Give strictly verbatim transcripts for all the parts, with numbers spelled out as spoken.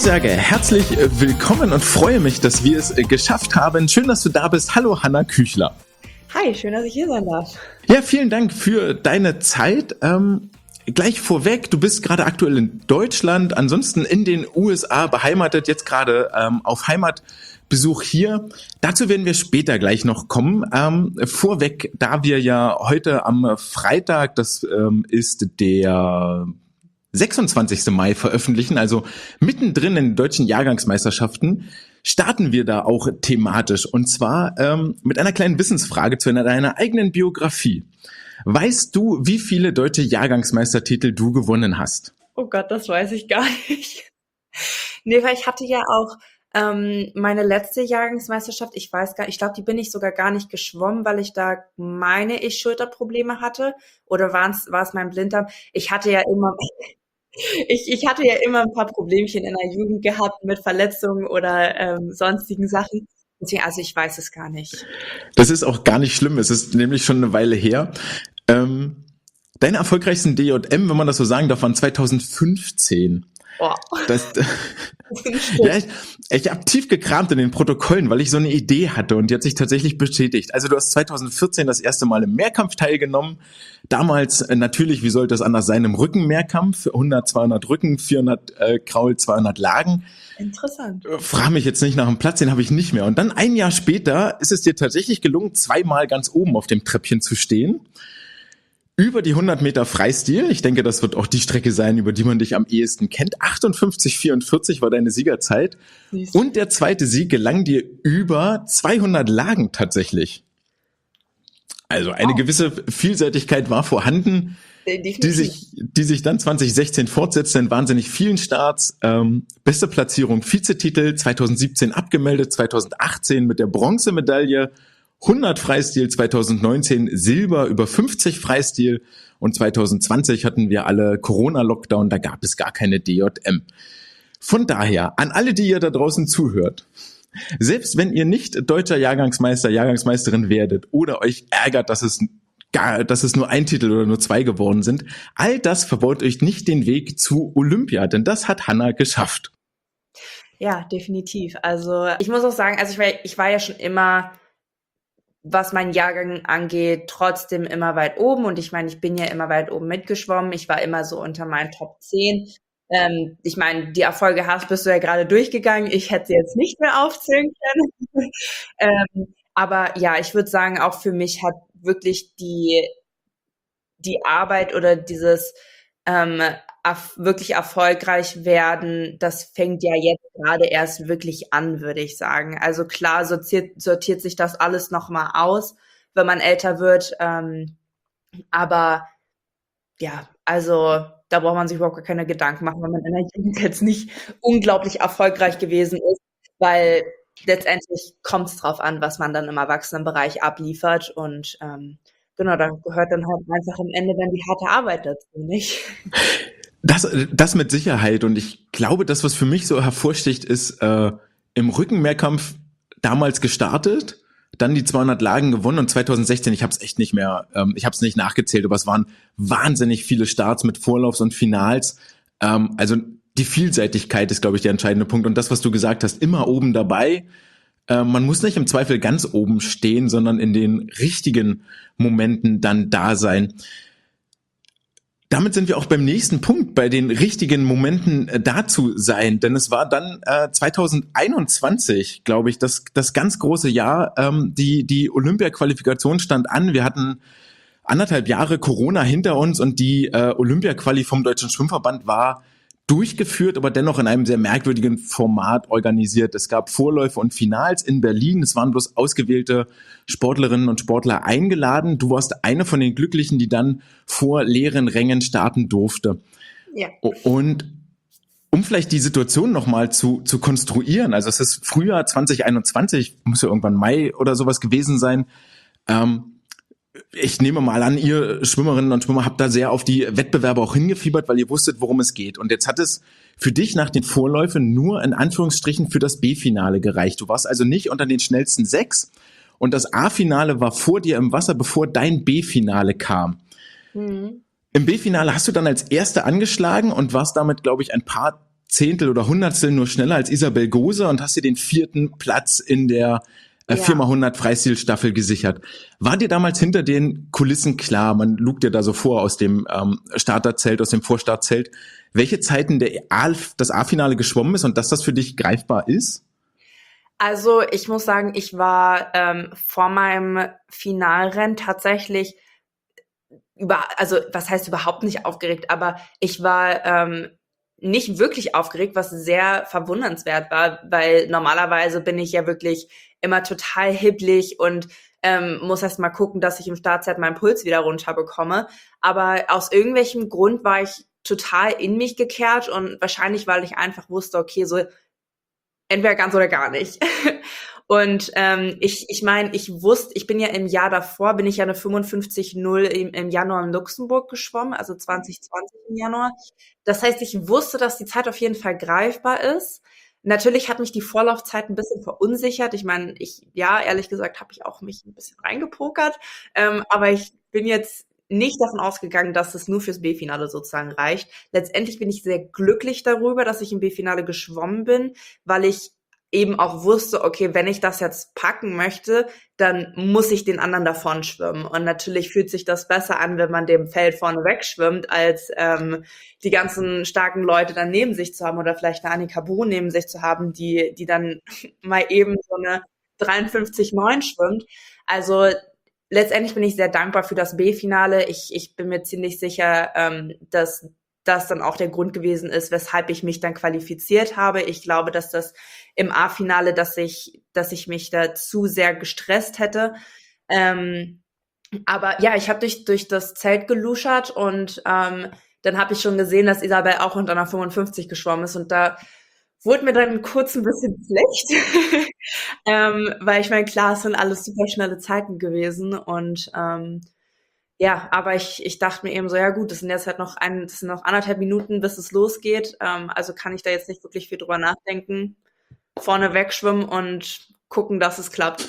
sage herzlich willkommen und freue mich, dass wir es geschafft haben. Schön, dass du da bist. Hallo Hanna Küchler. Hi, schön, dass ich hier sein darf. Ja, vielen Dank für deine Zeit. Ähm, gleich vorweg, du bist gerade aktuell in Deutschland, ansonsten in den U S A beheimatet, jetzt gerade ähm, auf Heimatbesuch hier. Dazu werden wir später gleich noch kommen. Ähm, vorweg, da wir ja heute am Freitag, das ähm, ist der sechsundzwanzigsten Mai veröffentlichen, also mittendrin in den deutschen Jahrgangsmeisterschaften, starten wir da auch thematisch und zwar ähm, mit einer kleinen Wissensfrage zu deiner eigenen Biografie. Weißt du, wie viele deutsche Jahrgangsmeistertitel du gewonnen hast? Oh Gott, das weiß ich gar nicht. Nee, weil ich hatte ja auch ähm, meine letzte Jahrgangsmeisterschaft, ich weiß gar nicht, ich glaube, die bin ich sogar gar nicht geschwommen, weil ich da, meine ich, Schulterprobleme hatte. Oder war es war es mein Blinddarm? Ich hatte ja immer, ich, ich hatte ja immer ein paar Problemchen in der Jugend gehabt mit Verletzungen oder ähm, sonstigen Sachen. Deswegen, also ich weiß es gar nicht. Das ist auch gar nicht schlimm, es ist nämlich schon eine Weile her. Ähm, deine erfolgreichsten D J M, wenn man das so sagen darf, waren zweitausendfünfzehn. Oh. Das, ja, ich, ich habe tief gekramt in den Protokollen, weil ich so eine Idee hatte und die hat sich tatsächlich bestätigt. Also du hast zweitausendvierzehn das erste Mal im Mehrkampf teilgenommen. Damals äh, natürlich, wie sollte es anders sein, im Rückenmehrkampf. hundert, zweihundert Rücken, vierhundert äh, Kraul, zweihundert Lagen. Interessant. Frag mich jetzt nicht nach dem Platz, den habe ich nicht mehr. Und dann ein Jahr später ist es dir tatsächlich gelungen, zweimal ganz oben auf dem Treppchen zu stehen. Über die hundert Meter Freistil, ich denke, das wird auch die Strecke sein, über die man dich am ehesten kennt. achtundfünfzig vierundvierzig war deine Siegerzeit. Und der zweite Sieg gelang dir über zweihundert Lagen tatsächlich. Also eine wow. gewisse Vielseitigkeit war vorhanden, die sich, die sich dann zwanzig sechzehn fortsetzte in wahnsinnig vielen Starts. Ähm, beste Platzierung, Vizetitel, zweitausendsiebzehn abgemeldet, zweitausendachtzehn mit der Bronzemedaille, hundert Freistil, zweitausendneunzehn Silber, über fünfzig Freistil und zweitausendzwanzig hatten wir alle Corona-Lockdown, da gab es gar keine D J M. Von daher, an alle, die ihr da draußen zuhört, selbst wenn ihr nicht deutscher Jahrgangsmeister, Jahrgangsmeisterin werdet oder euch ärgert, dass es gar, dass es nur ein Titel oder nur zwei geworden sind, all das verbaut euch nicht den Weg zu Olympia, denn das hat Hanna geschafft. Ja, definitiv. Also ich muss auch sagen, also ich war, ich war ja schon immer, was meinen Jahrgang angeht, trotzdem immer weit oben. Und ich meine, ich bin ja immer weit oben mitgeschwommen. Ich war immer so unter meinen Top zehn. Ähm, ich meine, die Erfolge hast, bist du ja gerade durchgegangen. Ich hätte sie jetzt nicht mehr aufzählen können. ähm, aber ja, ich würde sagen, auch für mich hat wirklich die, die Arbeit oder dieses ähm, erf- wirklich erfolgreich werden, das fängt ja jetzt gerade erst wirklich an, würde ich sagen. Also klar sortiert, sortiert sich das alles nochmal aus, wenn man älter wird. Ähm, aber ja, also da braucht man sich überhaupt keine Gedanken machen, wenn man in der Jugend jetzt nicht unglaublich erfolgreich gewesen ist, weil letztendlich kommt es drauf an, was man dann im Erwachsenenbereich abliefert und ähm, genau, da gehört dann halt einfach am Ende dann die harte Arbeit dazu, nicht? Das, das mit Sicherheit und ich glaube, das, was für mich so hervorsticht, ist äh, im Rückenmehrkampf damals gestartet, dann die zweihundert Lagen gewonnen und zweitausendsechzehn, ich habe es echt nicht mehr, ähm, ich habe es nicht nachgezählt, aber es waren wahnsinnig viele Starts mit Vorlaufs und Finals. Ähm, also die Vielseitigkeit ist, glaube ich, der entscheidende Punkt und das, was du gesagt hast, immer oben dabei. Äh, man muss nicht im Zweifel ganz oben stehen, sondern in den richtigen Momenten dann da sein. Damit sind wir auch beim nächsten Punkt, bei den richtigen Momenten äh, dazu sein, denn es war dann äh, zweitausendeinundzwanzig, glaube ich, das das ganz große Jahr. Ähm, die die Olympia-Qualifikation stand an. Wir hatten anderthalb Jahre Corona hinter uns und die äh, Olympia-Quali vom Deutschen Schwimmverband war durchgeführt, aber dennoch in einem sehr merkwürdigen Format organisiert. Es gab Vorläufe und Finals in Berlin. Es waren bloß ausgewählte Sportlerinnen und Sportler eingeladen. Du warst eine von den Glücklichen, die dann vor leeren Rängen starten durfte. Ja. Und um vielleicht die Situation nochmal zu, zu konstruieren, also es ist Frühjahr zwanzig einundzwanzig, muss ja irgendwann Mai oder sowas gewesen sein, ähm, ich nehme mal an, ihr Schwimmerinnen und Schwimmer habt da sehr auf die Wettbewerbe auch hingefiebert, weil ihr wusstet, worum es geht. Und jetzt hat es für dich nach den Vorläufen nur in Anführungsstrichen für das B-Finale gereicht. Du warst also nicht unter den schnellsten sechs und das A-Finale war vor dir im Wasser, bevor dein B-Finale kam. Mhm. Im B-Finale hast du dann als Erste angeschlagen und warst damit, glaube ich, ein paar Zehntel oder Hundertstel nur schneller als Isabel Gose und hast dir den vierten Platz in der äh, Ja. vier mal hundert Freistilstaffel gesichert. War dir damals hinter den Kulissen klar, man lugt dir da so vor aus dem ähm, Starterzelt, aus dem Vorstartzelt, welche Zeiten der A, das A-Finale geschwommen ist und dass das für dich greifbar ist? Also ich muss sagen, ich war ähm, vor meinem Finalrennen tatsächlich über, also was heißt überhaupt nicht aufgeregt, aber ich war ähm, nicht wirklich aufgeregt, was sehr verwundernswert war, weil normalerweise bin ich ja wirklich immer total hibbelig und ähm, muss erst mal gucken, dass ich im Startzeit meinen Puls wieder runterbekomme. Aber aus irgendwelchem Grund war ich total in mich gekehrt und wahrscheinlich, weil ich einfach wusste, okay, so entweder ganz oder gar nicht. Und ähm, ich ich meine, ich wusste, ich bin ja im Jahr davor, bin ich ja eine fünfundfünfzig null im, im Januar in Luxemburg geschwommen, also zwanzig zwanzig im Januar. Das heißt, ich wusste, dass die Zeit auf jeden Fall greifbar ist. Natürlich hat mich die Vorlaufzeit ein bisschen verunsichert. Ich meine, ich, ja, ehrlich gesagt, habe ich auch mich ein bisschen reingepokert. Ähm, aber ich bin jetzt nicht davon ausgegangen, dass es nur fürs B-Finale sozusagen reicht. Letztendlich bin ich sehr glücklich darüber, dass ich im B-Finale geschwommen bin, weil ich eben auch wusste, okay, wenn ich das jetzt packen möchte, dann muss ich den anderen davon schwimmen. Und natürlich fühlt sich das besser an, wenn man dem Feld vorne wegschwimmt, als ähm, die ganzen starken Leute dann neben sich zu haben oder vielleicht eine Annika Buch neben sich zu haben, die die dann mal eben so eine dreiundfünfzig neun schwimmt. Also letztendlich bin ich sehr dankbar für das B-Finale. Ich, ich bin mir ziemlich sicher, ähm, dass das dann auch der Grund gewesen ist, weshalb ich mich dann qualifiziert habe. Ich glaube, dass das im A-Finale, dass ich, dass ich mich da zu sehr gestresst hätte. Ähm, aber ja, ich habe durch, durch das Zelt geluschert und ähm, dann habe ich schon gesehen, dass Isabel auch unter einer fünfundfünfzig geschwommen ist und da wurde mir dann kurz ein bisschen schlecht, ähm, weil ich meine, klar, es sind alles super schnelle Zeiten gewesen und ähm, ja, aber ich, ich dachte mir eben so, ja gut, das sind jetzt halt noch ein, das sind noch anderthalb Minuten, bis es losgeht. Ähm, also kann ich da jetzt nicht wirklich viel drüber nachdenken. Vorne wegschwimmen und gucken, dass es klappt.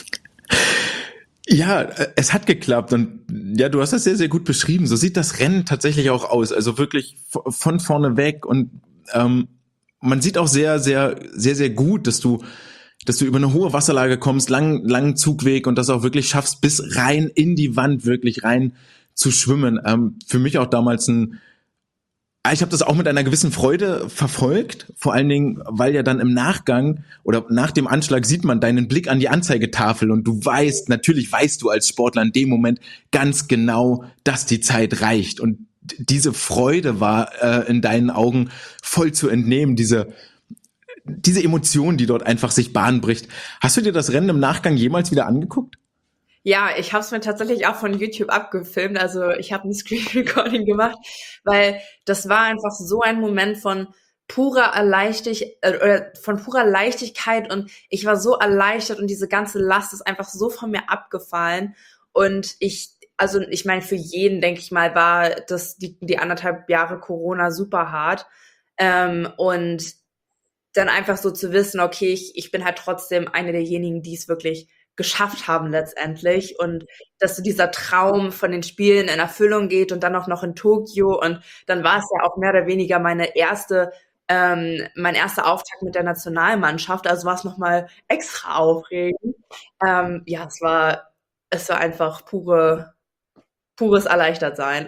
Ja, es hat geklappt und ja, du hast das sehr, sehr gut beschrieben. So sieht das Rennen tatsächlich auch aus. Also wirklich von vorne weg und ähm, man sieht auch sehr, sehr, sehr, sehr gut, dass du dass du über eine hohe Wasserlage kommst, lang, langen Zugweg und das auch wirklich schaffst, bis rein in die Wand wirklich rein zu schwimmen. Ähm, für mich auch damals ein, ich habe das auch mit einer gewissen Freude verfolgt, vor allen Dingen, weil ja dann im Nachgang oder nach dem Anschlag sieht man deinen Blick an die Anzeigetafel und du weißt, natürlich weißt du als Sportler in dem Moment ganz genau, dass die Zeit reicht und diese Freude war äh, in deinen Augen voll zu entnehmen, diese diese Emotion, die dort einfach sich Bahn bricht. Hast du dir das Rennen im Nachgang jemals wieder angeguckt? Ja, ich habe es mir tatsächlich auch von YouTube abgefilmt. Also ich habe ein Screen Recording gemacht, weil das war einfach so ein Moment von purer Erleichtig äh, oder von purer Leichtigkeit und ich war so erleichtert und diese ganze Last ist einfach so von mir abgefallen und ich also ich meine für jeden denke ich mal war das die die anderthalb Jahre Corona super hart ähm, und dann einfach so zu wissen, okay, ich, ich bin halt trotzdem eine derjenigen, die es wirklich geschafft haben letztendlich und dass so dieser Traum von den Spielen in Erfüllung geht und dann auch noch in Tokio und dann war es ja auch mehr oder weniger meine erste, ähm, mein erster Auftakt mit der Nationalmannschaft, also war es nochmal extra aufregend. Ähm, ja, es war, es war einfach pure, pures Erleichtertsein.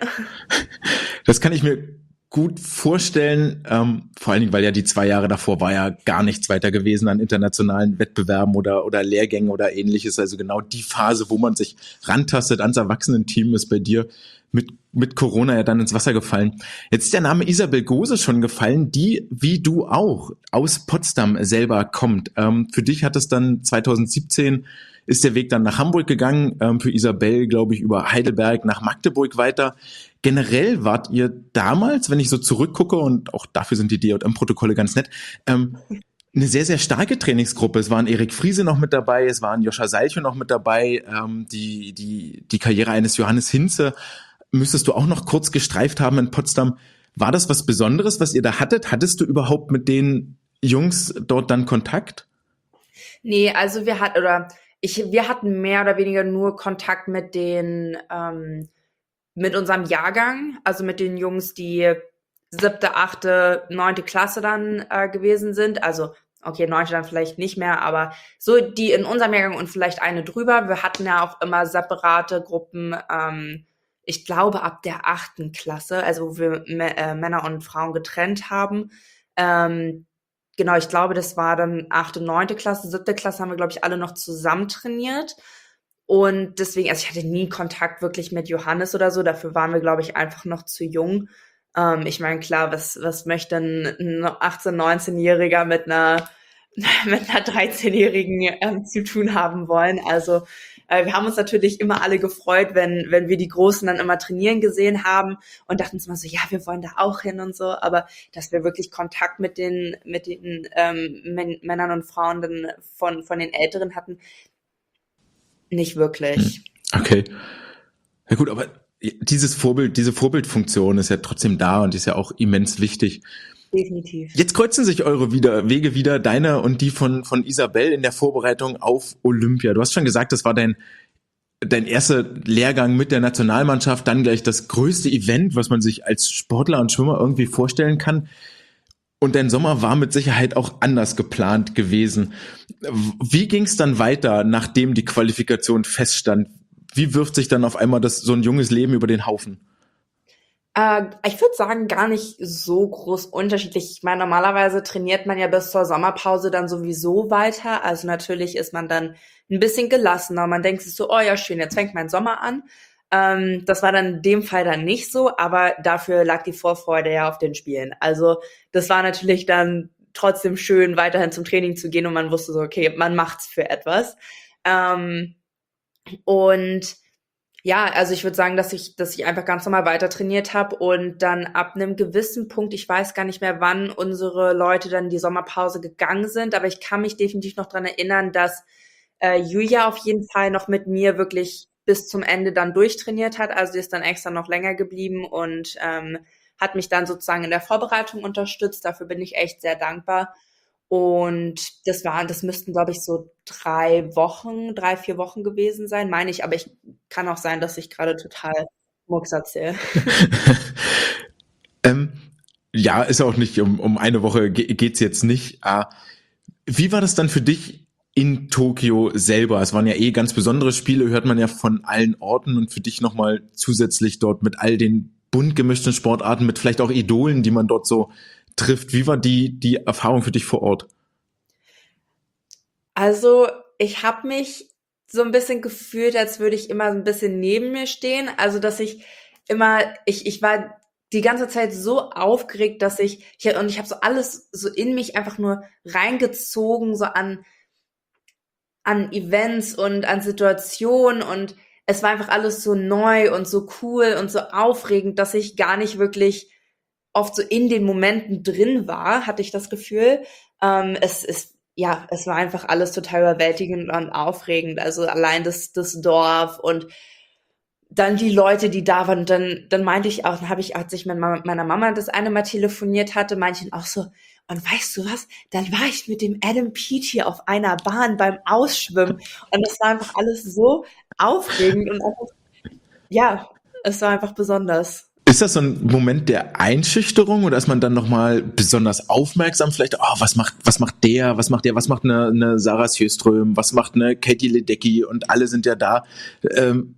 Das kann ich mir gut vorstellen, ähm, vor allen Dingen, weil ja die zwei Jahre davor war ja gar nichts weiter gewesen an internationalen Wettbewerben oder oder Lehrgängen oder ähnliches. Also genau die Phase, wo man sich rantastet ans Erwachsenenteam, ist bei dir mit mit Corona ja dann ins Wasser gefallen. Jetzt ist der Name Isabel Gose schon gefallen, die wie du auch aus Potsdam selber kommt. Ähm, für dich hat es dann zwanzig siebzehn ist der Weg dann nach Hamburg gegangen, ähm, für Isabel, glaube ich, über Heidelberg nach Magdeburg weiter. Generell wart ihr damals, wenn ich so zurückgucke, und auch dafür sind die D J M-Protokolle ganz nett, ähm, eine sehr, sehr starke Trainingsgruppe. Es waren Erik Friese noch mit dabei, es waren Joscha Seilchen noch mit dabei, ähm, die, die, die Karriere eines Johannes Hinze müsstest du auch noch kurz gestreift haben in Potsdam. War das was Besonderes, was ihr da hattet? Hattest du überhaupt mit den Jungs dort dann Kontakt? Nee, also wir hatten, oder ich, wir hatten mehr oder weniger nur Kontakt mit den, ähm, mit unserem Jahrgang, also mit den Jungs, die siebte, achte, neunte Klasse dann äh, gewesen sind. Also, okay, neunte dann vielleicht nicht mehr, aber so die in unserem Jahrgang und vielleicht eine drüber. Wir hatten ja auch immer separate Gruppen, ähm, ich glaube ab der achten Klasse, also wo wir M- äh, Männer und Frauen getrennt haben. Ähm, genau, ich glaube, das war dann achte, neunte Klasse, siebte Klasse haben wir, glaube ich, alle noch zusammen trainiert. Und deswegen, also ich hatte nie Kontakt wirklich mit Johannes oder so, dafür waren wir, glaube ich, einfach noch zu jung. Ähm, ich meine, klar, was, was möchte ein achtzehn-, neunzehn-Jähriger mit einer, mit einer dreizehn-Jährigen ähm, zu tun haben wollen? Also, äh, wir haben uns natürlich immer alle gefreut, wenn, wenn wir die Großen dann immer trainieren gesehen haben und dachten uns mal so, ja, wir wollen da auch hin und so, aber dass wir wirklich Kontakt mit den, mit den ähm, Män- Männern und Frauen dann von, von den Älteren hatten, nicht wirklich. Okay. Ja gut, aber dieses Vorbild, diese Vorbildfunktion ist ja trotzdem da und ist ja auch immens wichtig. Definitiv. Jetzt kreuzen sich eure wieder, Wege wieder, deine und die von, von Isabel in der Vorbereitung auf Olympia. Du hast schon gesagt, das war dein, dein erster Lehrgang mit der Nationalmannschaft, dann gleich das größte Event, was man sich als Sportler und Schwimmer irgendwie vorstellen kann. Und dein Sommer war mit Sicherheit auch anders geplant gewesen. Wie ging es dann weiter, nachdem die Qualifikation feststand? Wie wirft sich dann auf einmal das, so ein junges Leben über den Haufen? Äh, ich würde sagen, gar nicht so groß unterschiedlich. Ich meine, normalerweise trainiert man ja bis zur Sommerpause dann sowieso weiter. Also natürlich ist man dann ein bisschen gelassener. Man denkt sich so, oh ja, schön, jetzt fängt mein Sommer an. Ähm, das war dann in dem Fall dann nicht so, aber dafür lag die Vorfreude ja auf den Spielen. Also das war natürlich dann trotzdem schön, weiterhin zum Training zu gehen und man wusste so, okay, man macht's für etwas. Ähm, und ja, also ich würde sagen, dass ich, dass ich einfach ganz normal weiter trainiert habe und dann ab einem gewissen Punkt, ich weiß gar nicht mehr, wann unsere Leute dann in die Sommerpause gegangen sind, aber ich kann mich definitiv noch dran erinnern, dass äh, Julia auf jeden Fall noch mit mir wirklich bis zum Ende dann durchtrainiert hat. Also sie ist dann extra noch länger geblieben und ähm, hat mich dann sozusagen in der Vorbereitung unterstützt. Dafür bin ich echt sehr dankbar. Und das waren, das müssten, glaube ich, so drei Wochen, drei, vier Wochen gewesen sein, meine ich. Aber ich kann auch sein, dass ich gerade total Mucks erzähle. ähm, ja, ist auch nicht, um, um eine Woche ge- geht's jetzt nicht. Äh, wie war das dann für dich in Tokio selber? Es waren ja eh ganz besondere Spiele, hört man ja von allen Orten und für dich nochmal zusätzlich dort mit all den bunt gemischten Sportarten, mit vielleicht auch Idolen, die man dort so trifft. Wie war die, die Erfahrung für dich vor Ort? Also ich habe mich so ein bisschen gefühlt, als würde ich immer ein bisschen neben mir stehen. Also dass ich immer, ich, ich war die ganze Zeit so aufgeregt, dass ich, ich und ich habe so alles so in mich einfach nur reingezogen, so an an Events und an Situationen und es war einfach alles so neu und so cool und so aufregend, dass ich gar nicht wirklich oft so in den Momenten drin war, hatte ich das Gefühl. Ähm, es ist, ja, es war einfach alles total überwältigend und aufregend. Also allein das, das Dorf und dann die Leute, die da waren. Und dann, dann meinte ich auch, dann habe ich, als ich mit meiner Mama das eine Mal telefoniert hatte, meinte ich auch so, und weißt du was, dann war ich mit dem Adam Peaty auf einer Bahn beim Ausschwimmen. Und das war einfach alles so aufregend und einfach, ja, es war einfach besonders. Ist das so ein Moment der Einschüchterung oder ist man dann nochmal besonders aufmerksam? Vielleicht, oh, was macht, was macht der, was macht der, was macht eine, eine Sarah Sjöström, was macht eine Katie Ledecky und alle sind ja da. Ähm,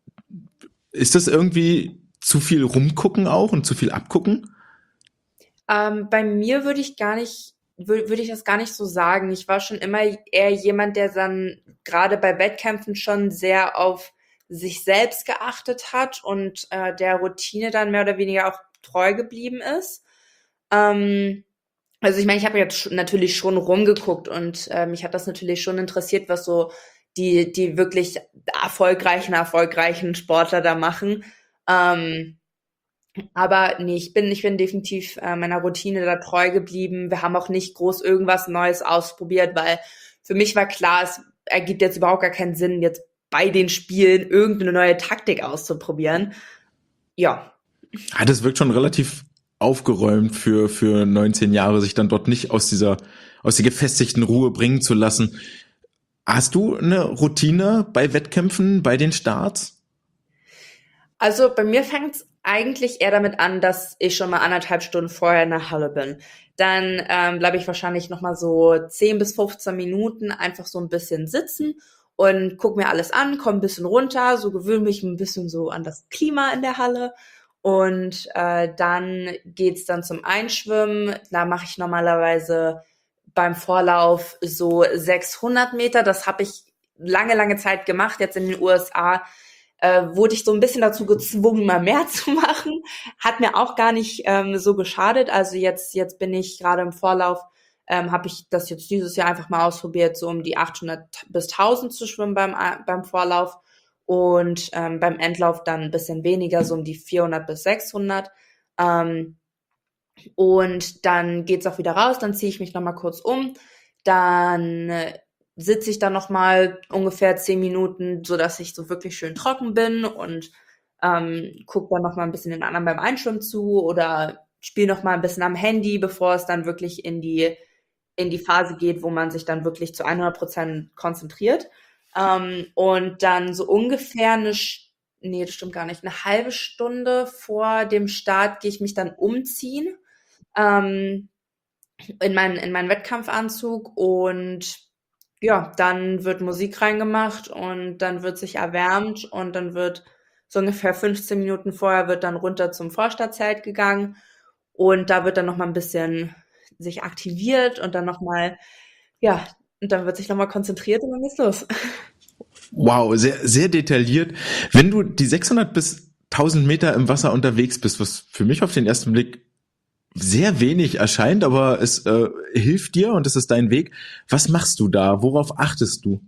ist das irgendwie zu viel rumgucken auch und zu viel abgucken? Ähm, bei mir würde ich gar nicht, würde würd ich das gar nicht so sagen. Ich war schon immer eher jemand, der dann gerade bei Wettkämpfen schon sehr auf sich selbst geachtet hat und äh, der Routine dann mehr oder weniger auch treu geblieben ist. Ähm, also ich meine, ich habe jetzt sch- natürlich schon rumgeguckt und äh, mich hat das natürlich schon interessiert, was so die, die wirklich erfolgreichen, erfolgreichen Sportler da machen. Ähm, aber nee, ich bin, ich bin definitiv äh, meiner Routine da treu geblieben. Wir haben auch nicht groß irgendwas Neues ausprobiert, weil für mich war klar, es ergibt jetzt überhaupt gar keinen Sinn, jetzt bei den Spielen irgendeine neue Taktik auszuprobieren. Ja, Ah, das wirkt schon relativ aufgeräumt für, für neunzehn Jahre, sich dann dort nicht aus dieser, aus der gefestigten Ruhe bringen zu lassen. Hast du eine Routine bei Wettkämpfen, bei den Starts? also bei mir fängt es eigentlich eher damit an, dass ich schon mal anderthalb Stunden vorher in der Halle bin. Dann ähm, bleibe ich wahrscheinlich noch mal so zehn bis fünfzehn Minuten einfach so ein bisschen sitzen und guck mir alles an, komme ein bisschen runter, so gewöhne mich ein bisschen so an das Klima in der Halle. Und äh, dann geht's dann zum Einschwimmen. Da mache ich normalerweise beim Vorlauf so sechshundert Meter. Das habe ich lange, lange Zeit gemacht. Jetzt in den U S A äh, wurde ich so ein bisschen dazu gezwungen, mal mehr zu machen. Hat mir auch gar nicht ähm, so geschadet. Also jetzt, jetzt bin ich gerade im Vorlauf, ähm, habe ich das jetzt dieses Jahr einfach mal ausprobiert, so um die achthundert bis tausend zu schwimmen beim, beim Vorlauf. Und ähm, beim Endlauf dann ein bisschen weniger, so um die vierhundert bis sechshundert. Ähm, und dann geht's auch wieder raus, dann ziehe ich mich nochmal kurz um. Dann äh, sitze ich dann nochmal ungefähr zehn Minuten, sodass ich so wirklich schön trocken bin und ähm, gucke dann nochmal ein bisschen den anderen beim Einschwimmen zu oder spiele nochmal ein bisschen am Handy, bevor es dann wirklich in die, in die Phase geht, wo man sich dann wirklich zu hundert Prozent konzentriert. Um, und dann so ungefähr eine, nee, das stimmt gar nicht, eine halbe Stunde vor dem Start gehe ich mich dann umziehen ähm, in meinen in meinen Wettkampfanzug und ja, dann wird Musik reingemacht und dann wird sich erwärmt und dann wird so ungefähr fünfzehn Minuten vorher wird dann runter zum Vorstadtzelt gegangen und da wird dann noch mal ein bisschen sich aktiviert und dann noch mal, ja, und dann wird sich nochmal konzentriert und dann geht's los. Wow, sehr, sehr detailliert. Wenn du die sechshundert bis tausend Meter im Wasser unterwegs bist, was für mich auf den ersten Blick sehr wenig erscheint, aber es äh, hilft dir und es ist dein Weg. Was machst du da? Worauf achtest du?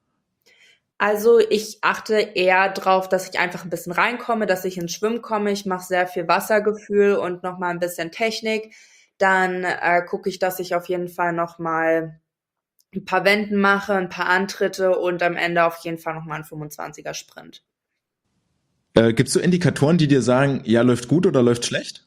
Also ich achte eher drauf, dass ich einfach ein bisschen reinkomme, dass ich ins Schwimmen komme. Ich mache sehr viel Wassergefühl und nochmal ein bisschen Technik. Dann äh, gucke ich, dass ich auf jeden Fall nochmal ein paar Wenden mache, ein paar Antritte und am Ende auf jeden Fall nochmal einen fünfundzwanziger Sprint. Äh, Gibt es so Indikatoren, die dir sagen, ja, läuft gut oder läuft schlecht?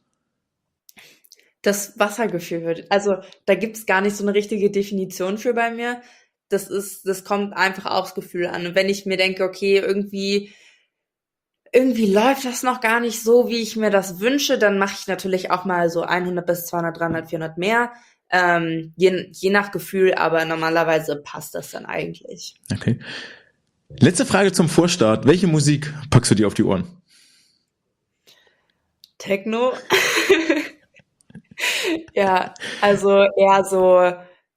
Das Wassergefühl wird, also da gibt's gar nicht so eine richtige Definition für bei mir. Das ist, das kommt einfach aufs Gefühl an. Und wenn ich mir denke, okay, irgendwie, irgendwie läuft das noch gar nicht so, wie ich mir das wünsche, dann mache ich natürlich auch mal so hundert bis zweihundert, dreihundert, vierhundert mehr. Ähm, je, je nach Gefühl, aber normalerweise passt das dann eigentlich. Okay. Letzte Frage zum Vorstart. Welche Musik packst du dir auf die Ohren? Techno. Ja, also eher so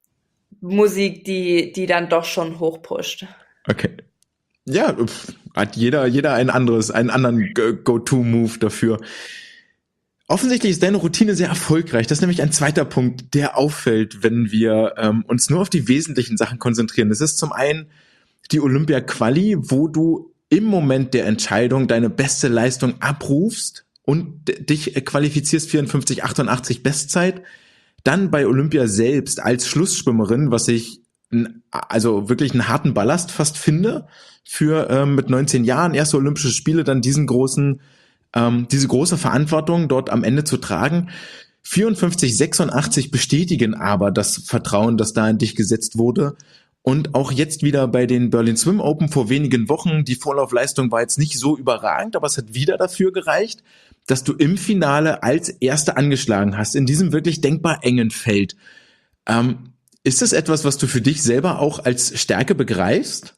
Musik, die, die dann doch schon hochpusht. Okay. Ja, hat jeder, jeder ein anderes, einen anderen Go-To-Move dafür. Offensichtlich ist deine Routine sehr erfolgreich. Das ist nämlich ein zweiter Punkt, der auffällt, wenn wir ähm, uns nur auf die wesentlichen Sachen konzentrieren. Das ist zum einen die Olympia-Quali, wo du im Moment der Entscheidung deine beste Leistung abrufst und d- dich qualifizierst vierundfünfzig achtundachtzig Bestzeit. Dann bei Olympia selbst als Schlussschwimmerin, was ich n- also wirklich einen harten Ballast fast finde für ähm, mit neunzehn Jahren erste Olympische Spiele, dann diesen großen Ähm, diese große Verantwortung dort am Ende zu tragen. vierundfünfzig sechsundachtzig bestätigen aber das Vertrauen, das da in dich gesetzt wurde. Und auch jetzt wieder bei den Berlin Swim Open vor wenigen Wochen, die Vorlaufleistung war jetzt nicht so überragend, aber es hat wieder dafür gereicht, dass du im Finale als Erste angeschlagen hast, in diesem wirklich denkbar engen Feld. Ähm, ist das etwas, was du für dich selber auch als Stärke begreifst?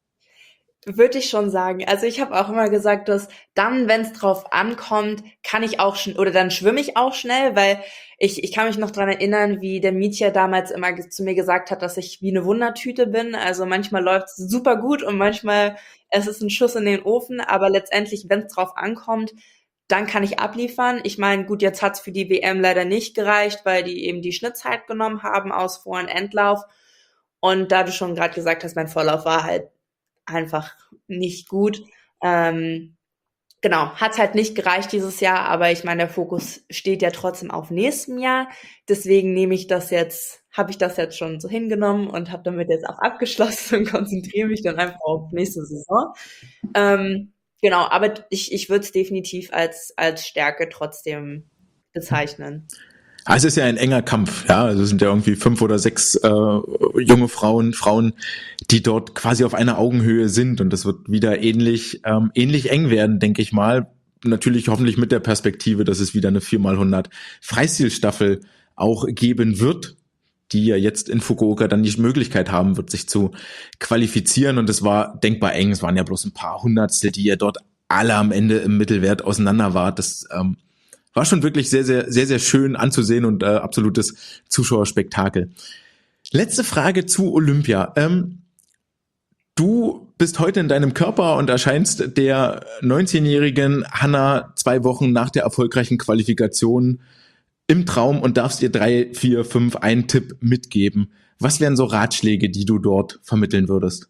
Würde ich schon sagen. Also ich habe auch immer gesagt, dass dann, wenn es drauf ankommt, kann ich auch schon, oder dann schwimme ich auch schnell, weil ich ich kann mich noch dran erinnern, wie der Mietja damals immer ge- zu mir gesagt hat, dass ich wie eine Wundertüte bin. Also manchmal läuft's super gut und manchmal es ist ein Schuss in den Ofen, aber letztendlich, wenn es drauf ankommt, dann kann ich abliefern. Ich meine, gut, jetzt hat's für die W M leider nicht gereicht, weil die eben die Schnittzeit genommen haben aus Vor- und Endlauf. Und da du schon gerade gesagt hast, mein Vorlauf war halt einfach nicht gut. Ähm, genau, hat's halt nicht gereicht dieses Jahr, aber ich meine, der Fokus steht ja trotzdem auf nächstem Jahr. Deswegen nehme ich das jetzt, habe ich das jetzt schon so hingenommen und habe damit jetzt auch abgeschlossen und konzentriere mich dann einfach auf nächste Saison. Ähm, genau, aber ich, ich würde es definitiv als, als Stärke trotzdem bezeichnen. Ah, es ist ja ein enger Kampf, ja. Also es sind ja irgendwie fünf oder sechs äh, junge Frauen, Frauen, die dort quasi auf einer Augenhöhe sind und das wird wieder ähnlich, ähm, ähnlich eng werden, denke ich mal. natürlich hoffentlich mit der Perspektive, dass es wieder eine vier mal hundert Freistilstaffel auch geben wird, die ja jetzt in Fukuoka dann die Möglichkeit haben wird, sich zu qualifizieren. Und es war denkbar eng. Es waren ja bloß ein paar Hundertstel, die ja dort alle am Ende im Mittelwert auseinander war. Das ähm, war schon wirklich sehr, sehr, sehr, sehr schön anzusehen und äh, absolutes Zuschauerspektakel. Letzte Frage zu Olympia. Ähm, du bist heute in deinem Körper und erscheinst der neunzehnjährigen Hannah zwei Wochen nach der erfolgreichen Qualifikation im Traum und darfst ihr drei, vier, fünf einen Tipp mitgeben. Was wären so Ratschläge, die du dort vermitteln würdest?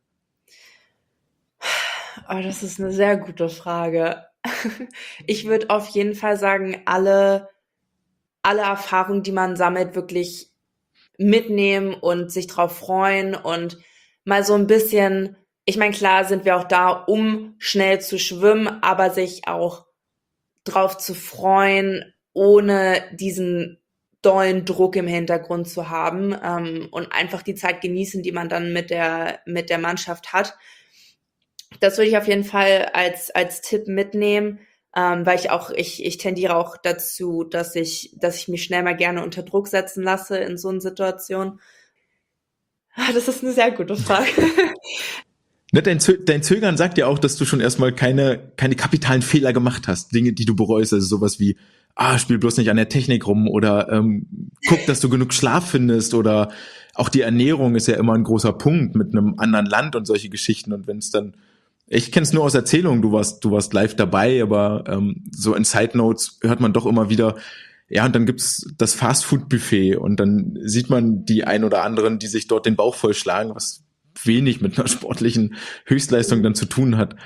Oh, das ist eine sehr gute Frage. Ich würde auf jeden Fall sagen, alle, alle Erfahrungen, die man sammelt, wirklich mitnehmen und sich drauf freuen und mal so ein bisschen, ich meine, klar sind wir auch da, um schnell zu schwimmen, aber sich auch drauf zu freuen, ohne diesen dollen Druck im Hintergrund zu haben, ähm, und einfach die Zeit genießen, die man dann mit der, mit der Mannschaft hat. Das würde ich auf jeden Fall als, als Tipp mitnehmen, ähm, weil ich auch, ich, ich tendiere auch dazu, dass ich, dass ich mich schnell mal gerne unter Druck setzen lasse in so einer Situation. Ah, das ist eine sehr gute Frage. Ne, dein, Zö- dein Zögern sagt ja auch, dass du schon erstmal keine, keine kapitalen Fehler gemacht hast. Dinge, die du bereust, also sowas wie, ah, spiel bloß nicht an der Technik rum oder ähm, guck, dass du genug Schlaf findest oder auch die Ernährung ist ja immer ein großer Punkt mit einem anderen Land und solche Geschichten. Und wenn es dann, ich kenne es nur aus Erzählungen, du warst, du warst live dabei, aber ähm, so in Side Notes hört man doch immer wieder, ja, und dann gibt's das Fastfood-Buffet und dann sieht man die ein oder anderen, die sich dort den Bauch vollschlagen, was wenig mit einer sportlichen Höchstleistung dann zu tun hat.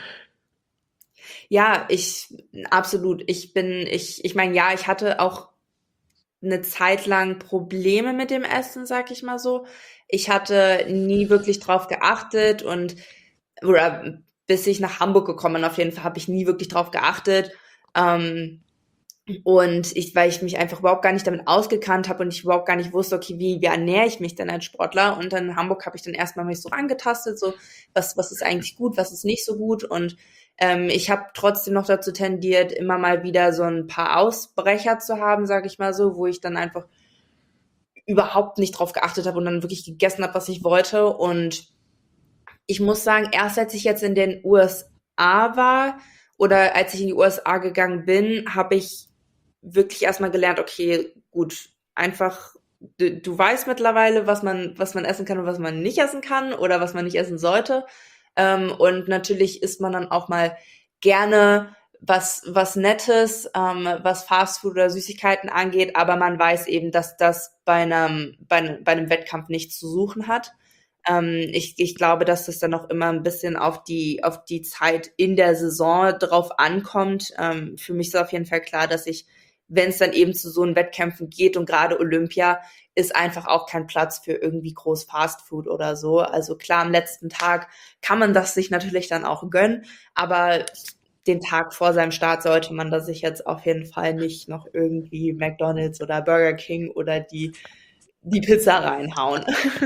Ja, ich, absolut. Ich bin, ich, ich meine, ja, ich hatte auch eine Zeit lang Probleme mit dem Essen, sag ich mal so. Ich hatte nie wirklich drauf geachtet und, oder bis ich nach Hamburg gekommen bin, auf jeden Fall habe ich nie wirklich drauf geachtet. Ähm, und ich, weil ich mich einfach überhaupt gar nicht damit ausgekannt habe und ich überhaupt gar nicht wusste, okay, wie, wie ernähre ich mich denn als Sportler? Und dann in Hamburg habe ich dann erstmal mich so angetastet, so, was, was ist eigentlich gut, was ist nicht so gut? Und ähm, ich habe trotzdem noch dazu tendiert, immer mal wieder so ein paar Ausbrecher zu haben, sage ich mal so, wo ich dann einfach überhaupt nicht drauf geachtet habe und dann wirklich gegessen habe, was ich wollte. Und ich muss sagen, erst als ich jetzt in den U S A war oder als ich in die U S A gegangen bin, habe ich wirklich erstmal gelernt, okay, gut, einfach, du, du weißt mittlerweile, was man, was man essen kann und was man nicht essen kann oder was man nicht essen sollte. Ähm, und natürlich isst man dann auch mal gerne was, was Nettes, ähm, was Fastfood oder Süßigkeiten angeht, aber man weiß eben, dass das bei einem, bei, einem- bei einem Wettkampf nichts zu suchen hat. Ähm, ich, ich glaube, dass das dann auch immer ein bisschen auf die, auf die Zeit in der Saison drauf ankommt. Ähm, für mich ist auf jeden Fall klar, dass ich, wenn es dann eben zu so einen Wettkämpfen geht und gerade Olympia, ist einfach auch kein Platz für irgendwie groß Fastfood oder so. Also klar, am letzten Tag kann man das sich natürlich dann auch gönnen, aber den Tag vor seinem Start sollte man da sich jetzt auf jeden Fall nicht noch irgendwie McDonald's oder Burger King oder die, die Pizza reinhauen.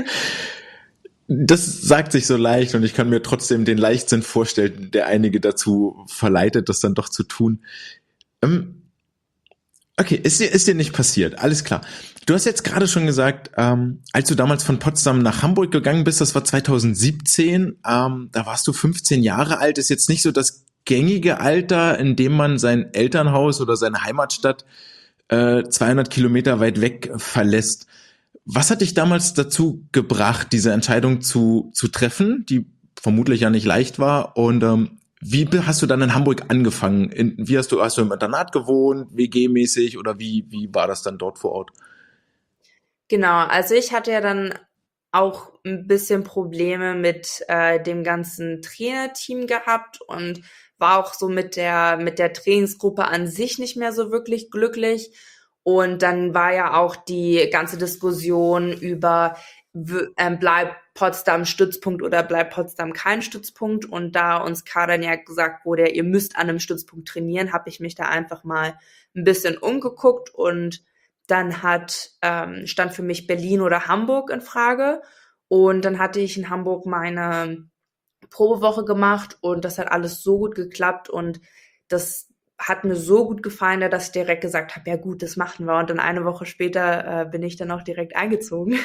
Das sagt sich so leicht und ich kann mir trotzdem den Leichtsinn vorstellen, der einige dazu verleitet, das dann doch zu tun. Ähm, okay, ist dir, ist dir nicht passiert, alles klar. Du hast jetzt gerade schon gesagt, ähm, als du damals von Potsdam nach Hamburg gegangen bist, das war zweitausendsiebzehn, ähm, da warst du fünfzehn Jahre alt, ist jetzt nicht so das gängige Alter, in dem man sein Elternhaus oder seine Heimatstadt äh, zweihundert Kilometer weit weg verlässt. Was hat dich damals dazu gebracht, diese Entscheidung zu, zu treffen, die vermutlich ja nicht leicht war? Und ähm, wie hast du dann in Hamburg angefangen? In, wie hast du, hast du im Internat gewohnt, W G-mäßig oder wie, wie war das dann dort vor Ort? Genau, also ich hatte ja dann auch ein bisschen Probleme mit äh, dem ganzen Trainerteam gehabt und war auch so mit der mit der Trainingsgruppe an sich nicht mehr so wirklich glücklich. Und dann war ja auch die ganze Diskussion über w- ähm, bleibt Potsdam Stützpunkt oder bleibt Potsdam kein Stützpunkt. Und da uns Kadern ja gesagt wurde, ihr müsst an einem Stützpunkt trainieren, habe ich mich da einfach mal ein bisschen umgeguckt und dann hat, ähm, stand für mich Berlin oder Hamburg in Frage. Und dann hatte ich in Hamburg meine Probewoche gemacht und das hat alles so gut geklappt und das hat mir so gut gefallen, dass ich direkt gesagt habe, ja gut, das machen wir. Und dann eine Woche später äh, bin ich dann auch direkt eingezogen.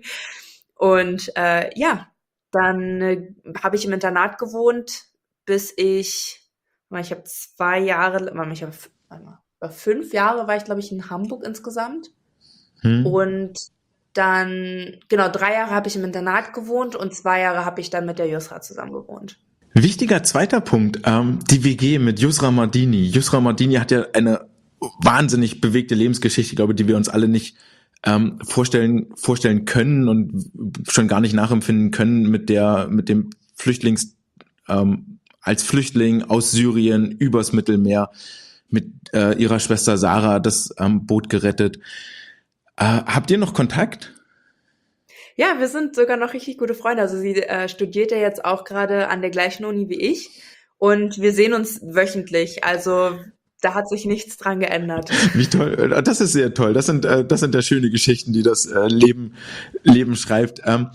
Und äh, ja, dann äh, habe ich im Internat gewohnt, bis ich, ich habe zwei Jahre, ich habe fünf Jahre war ich, glaube ich, in Hamburg insgesamt. Hm. Und dann, genau, drei Jahre habe ich im Internat gewohnt und zwei Jahre habe ich dann mit der Yusra zusammen gewohnt. Wichtiger zweiter Punkt, ähm, die W G mit Yusra Mardini. Yusra Mardini hat ja eine wahnsinnig bewegte Lebensgeschichte, ich glaube, die wir uns alle nicht ähm, vorstellen vorstellen können und schon gar nicht nachempfinden können mit der mit dem Flüchtlings ähm, als Flüchtling aus Syrien übers Mittelmeer mit äh, ihrer Schwester Sarah das ähm, Boot gerettet. Äh, habt ihr noch Kontakt? Ja, wir sind sogar noch richtig gute Freunde. Also sie äh, studiert ja jetzt auch gerade an der gleichen Uni wie ich und wir sehen uns wöchentlich. Also da hat sich nichts dran geändert. Wie toll, das ist sehr toll. Das sind äh, das sind ja schöne Geschichten, die das äh, Leben Leben schreibt. Ähm,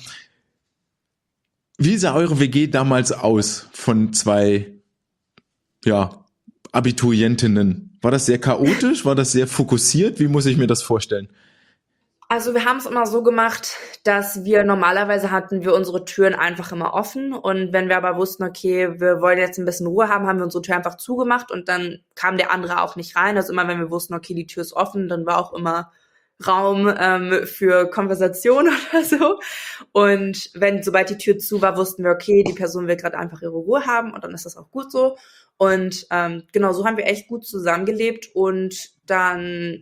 wie sah eure W G damals aus von zwei ja Abiturientinnen? War das sehr chaotisch? War das sehr fokussiert? Wie muss ich mir das vorstellen? Also wir haben es immer so gemacht, dass wir normalerweise hatten wir unsere Türen einfach immer offen und wenn wir aber wussten, okay, wir wollen jetzt ein bisschen Ruhe haben, haben wir unsere Tür einfach zugemacht und dann kam der andere auch nicht rein. Also immer, wenn wir wussten, okay, die Tür ist offen, dann war auch immer Raum ähm, für Konversation oder so. Und wenn, sobald die Tür zu war, wussten wir, okay, die Person will gerade einfach ihre Ruhe haben und dann ist das auch gut so. Und ähm, genau, so haben wir echt gut zusammengelebt und dann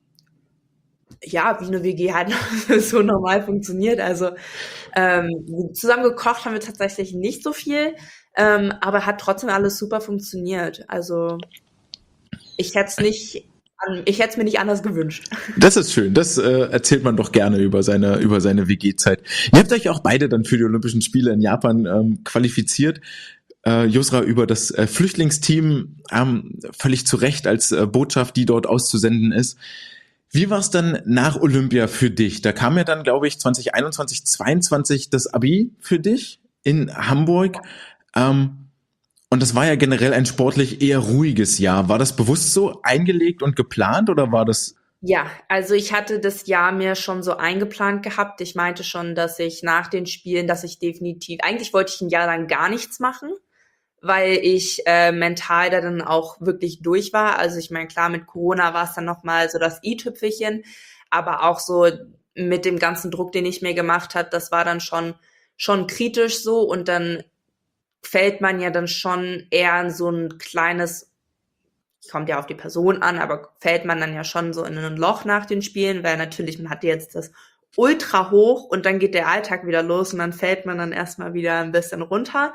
ja, wie eine W G halt so normal funktioniert. Also ähm, zusammen gekocht haben wir tatsächlich nicht so viel, ähm, aber hat trotzdem alles super funktioniert. Also ich hätte es nicht, ich hätte es mir nicht anders gewünscht. Das ist schön. Das äh, erzählt man doch gerne über seine über seine W G-Zeit. Ihr habt euch auch beide dann für die Olympischen Spiele in Japan ähm, qualifiziert. Äh, Yusra über das äh, Flüchtlingsteam ähm, völlig zu Recht als äh, Botschaft, die dort auszusenden ist. Wie war es dann nach Olympia für dich? Da kam ja dann, glaube ich, zwanzig einundzwanzig, zweiundzwanzig das Abi für dich in Hamburg. Ähm, und das war ja generell ein sportlich eher ruhiges Jahr. War das bewusst so eingelegt und geplant oder war das? Ja, also ich hatte das Jahr mir schon so eingeplant gehabt. Ich meinte schon, dass ich nach den Spielen, dass ich definitiv, eigentlich wollte ich ein Jahr lang gar nichts machen, weil ich äh, mental da dann auch wirklich durch war. Also ich meine, klar, mit Corona war es dann nochmal so das i-Tüpfelchen, aber auch so mit dem ganzen Druck, den ich mir gemacht habe, das war dann schon schon kritisch so und dann fällt man ja dann schon eher in so ein kleines, kommt ja auf die Person an, aber fällt man dann ja schon so in ein Loch nach den Spielen, weil natürlich, man hat jetzt das ultra hoch und dann geht der Alltag wieder los und dann fällt man dann erstmal wieder ein bisschen runter.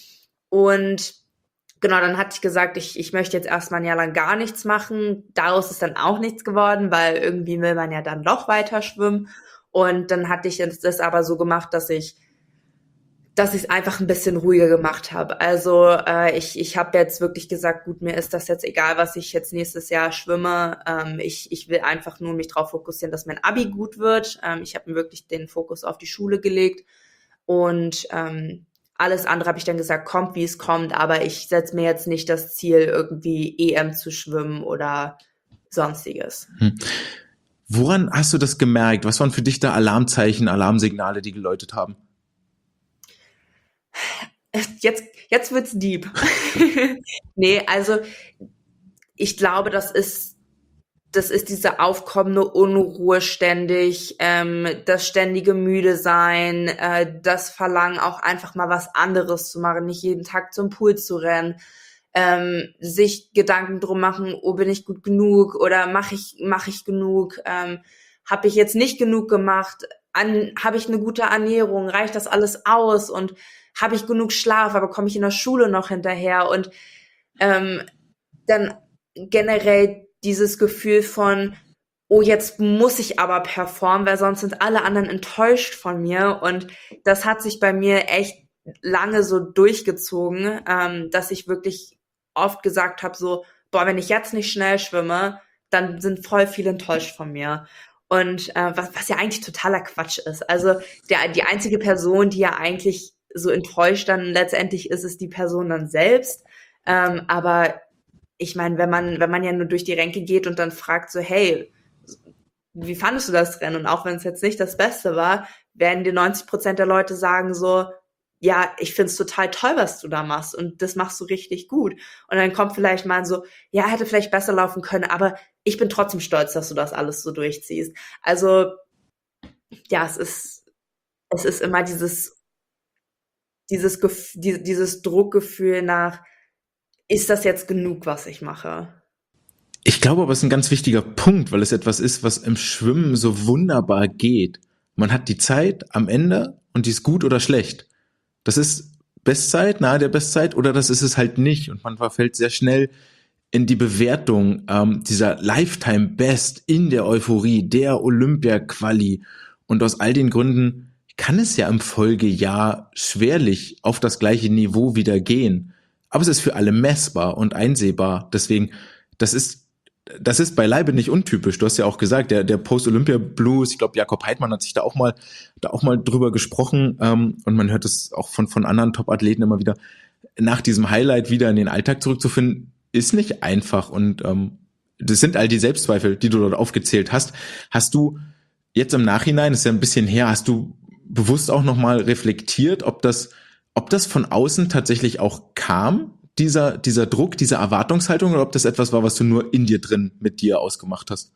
Und genau, dann hatte ich gesagt, ich, ich möchte jetzt erstmal ein Jahr lang gar nichts machen. Daraus ist dann auch nichts geworden, weil irgendwie will man ja dann doch weiter schwimmen. Und dann hatte ich das aber so gemacht, dass ich dass ich es einfach ein bisschen ruhiger gemacht habe. Also äh, ich, ich habe jetzt wirklich gesagt, gut, mir ist das jetzt egal, was ich jetzt nächstes Jahr schwimme. Ähm, ich, ich will einfach nur mich darauf fokussieren, dass mein Abi gut wird. Ähm, ich habe mir wirklich den Fokus auf die Schule gelegt. Und ähm, alles andere habe ich dann gesagt, kommt, wie es kommt, aber ich setze mir jetzt nicht das Ziel, irgendwie E M zu schwimmen oder sonstiges. Hm. Woran hast du das gemerkt? Was waren für dich da Alarmzeichen, Alarmsignale, die geläutet haben? Jetzt, jetzt wird's deep. Nee, also ich glaube, das ist das ist diese aufkommende Unruhe ständig, ähm, das ständige müde sein, äh, das Verlangen auch einfach mal was anderes zu machen, nicht jeden Tag zum Pool zu rennen, ähm, sich Gedanken drum machen, oh, bin ich gut genug oder mache ich mache ich genug, ähm, habe ich jetzt nicht genug gemacht, an habe ich eine gute Ernährung, reicht das alles aus und habe ich genug Schlaf, aber komme ich in der Schule noch hinterher und ähm, dann generell dieses Gefühl von, oh, jetzt muss ich aber performen, weil sonst sind alle anderen enttäuscht von mir. Und das hat sich bei mir echt lange so durchgezogen, ähm, dass ich wirklich oft gesagt habe, so, boah, wenn ich jetzt nicht schnell schwimme, dann sind voll viele enttäuscht von mir. Und äh, was, was ja eigentlich totaler Quatsch ist. Also der, die einzige Person, die ja eigentlich so enttäuscht dann letztendlich ist, ist die Person dann selbst. Ähm, aber ich meine, wenn man, wenn man ja nur durch die Ränke geht und dann fragt so, hey, wie fandest du das Rennen? Und auch wenn es jetzt nicht das Beste war, werden dir neunzig Prozent der Leute sagen so, ja, ich find's total toll, was du da machst und das machst du richtig gut. Und dann kommt vielleicht mal so, ja, hätte vielleicht besser laufen können, aber ich bin trotzdem stolz, dass du das alles so durchziehst. Also, ja, es ist, es ist immer dieses, dieses, Gef- die- dieses Druckgefühl nach, ist das jetzt genug, was ich mache? Ich glaube aber, es ist ein ganz wichtiger Punkt, weil es etwas ist, was im Schwimmen so wunderbar geht. Man hat die Zeit am Ende und die ist gut oder schlecht. Das ist Bestzeit, nahe der Bestzeit, oder das ist es halt nicht. Und man verfällt sehr schnell in die Bewertung ähm, dieser Lifetime Best in der Euphorie, der Olympia-Quali. Und aus all den Gründen kann es ja im Folgejahr schwerlich auf das gleiche Niveau wieder gehen. Aber es ist für alle messbar und einsehbar. Deswegen, das ist das ist beileibe nicht untypisch. Du hast ja auch gesagt, der, der Post-Olympia-Blues, ich glaube, Jakob Heidmann hat sich da auch mal, da auch mal drüber gesprochen, ähm, und man hört es auch von, von anderen Top-Athleten immer wieder, nach diesem Highlight wieder in den Alltag zurückzufinden, ist nicht einfach. Und ähm, das sind all die Selbstzweifel, die du dort aufgezählt hast. Hast du jetzt im Nachhinein, das ist ja ein bisschen her, hast du bewusst auch nochmal reflektiert, ob das, ob das von außen tatsächlich auch kam, dieser, dieser Druck, diese Erwartungshaltung, oder ob das etwas war, was du nur in dir drin mit dir ausgemacht hast?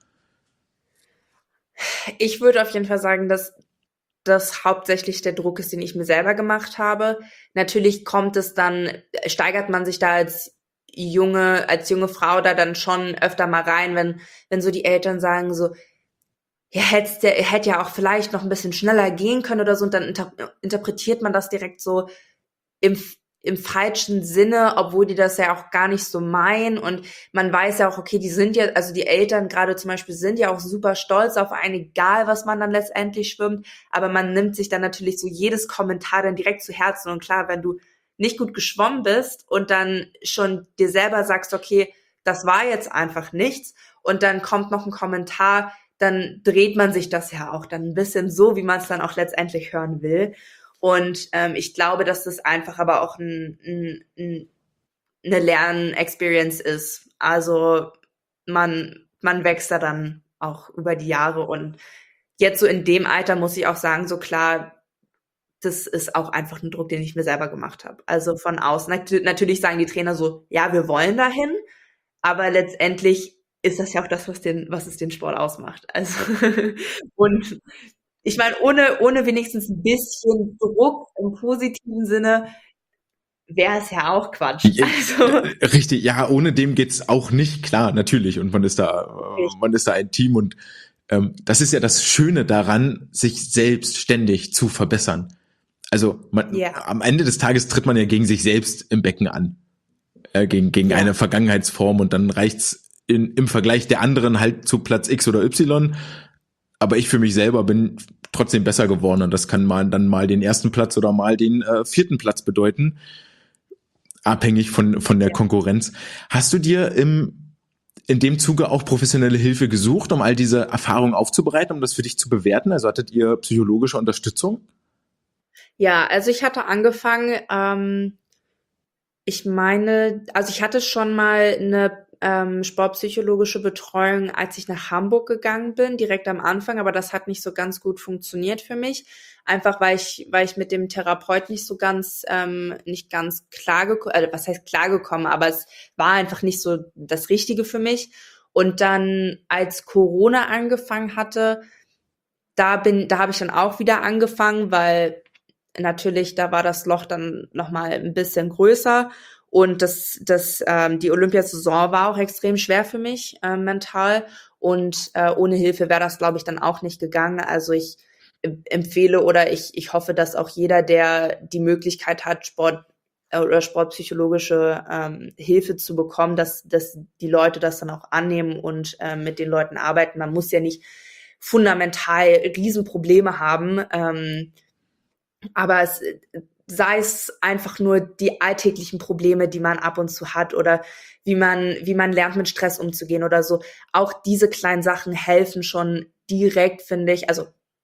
Ich würde auf jeden Fall sagen, dass das hauptsächlich der Druck ist, den ich mir selber gemacht habe. Natürlich kommt es dann, steigert man sich da als junge, als junge Frau da dann schon öfter mal rein, wenn, wenn so die Eltern sagen so, ja, hättest der, hätte ja auch vielleicht noch ein bisschen schneller gehen können oder so, und dann inter interpretiert man das direkt so im, im falschen Sinne, obwohl die das ja auch gar nicht so meinen. Und man weiß ja auch, okay, die sind ja, also die Eltern gerade zum Beispiel sind ja auch super stolz auf einen, egal was man dann letztendlich schwimmt. Aber man nimmt sich dann natürlich so jedes Kommentar dann direkt zu Herzen. Und klar, wenn du nicht gut geschwommen bist und dann schon dir selber sagst, okay, das war jetzt einfach nichts, und dann kommt noch ein Kommentar, dann dreht man sich das ja auch dann ein bisschen so, wie man es dann auch letztendlich hören will. Und ähm, ich glaube, dass das einfach aber auch ein, ein, ein, eine Lern-Experience ist. Also man, man wächst da dann auch über die Jahre. Und jetzt so in dem Alter muss ich auch sagen, so klar, das ist auch einfach ein Druck, den ich mir selber gemacht habe. Also von außen. Nat natürlich sagen die Trainer so, ja, wir wollen dahin, aber letztendlich ist das ja auch das, was den, was es den Sport ausmacht. Also und ich meine, ohne, ohne wenigstens ein bisschen Druck im positiven Sinne wäre es ja auch Quatsch. Ja, Also richtig, ja, ohne dem geht's auch nicht, klar, natürlich. Und man ist da, äh, man ist da ein Team, und ähm, das ist ja das Schöne daran, sich selbst ständig zu verbessern. Also man, ja, am Ende des Tages tritt man ja gegen sich selbst im Becken an, äh, gegen, gegen ja, eine Vergangenheitsform, und dann reicht's in, im Vergleich der anderen halt zu Platz X oder Y. Aber ich für mich selber bin trotzdem besser geworden, und das kann mal dann mal den ersten Platz oder mal den äh, vierten Platz bedeuten, abhängig von von der ja. Konkurrenz. Hast du dir im in dem Zuge auch professionelle Hilfe gesucht, um all diese Erfahrungen aufzubereiten, um das für dich zu bewerten? Also hattet ihr psychologische Unterstützung? Ja, also ich hatte angefangen, ähm, ich meine, also ich hatte schon mal eine ähm, sportpsychologische Betreuung, als ich nach Hamburg gegangen bin, direkt am Anfang, aber das hat nicht so ganz gut funktioniert für mich. Einfach weil ich, weil ich mit dem Therapeut nicht so ganz, ähm, nicht ganz klar gekommen, also was heißt klar gekommen, aber es war einfach nicht so das Richtige für mich. Und dann, als Corona angefangen hatte, da bin, da habe ich dann auch wieder angefangen, weil natürlich, da war das Loch dann nochmal ein bisschen größer, und das, das, ähm, die Olympiasaison war auch extrem schwer für mich, äh, mental, und äh, ohne Hilfe wäre das, glaube ich, dann auch nicht gegangen. Also ich em- empfehle, oder ich, ich hoffe, dass auch jeder, der die Möglichkeit hat, Sport äh, oder sportpsychologische ähm, Hilfe zu bekommen, dass, dass die Leute das dann auch annehmen und äh, mit den Leuten arbeiten. Man muss ja nicht fundamental Riesenprobleme haben, ähm, aber es, sei es einfach nur die alltäglichen Probleme, die man ab und zu hat, oder wie man, wie man lernt, mit Stress umzugehen oder so. Auch diese kleinen Sachen helfen schon direkt, finde ich. Also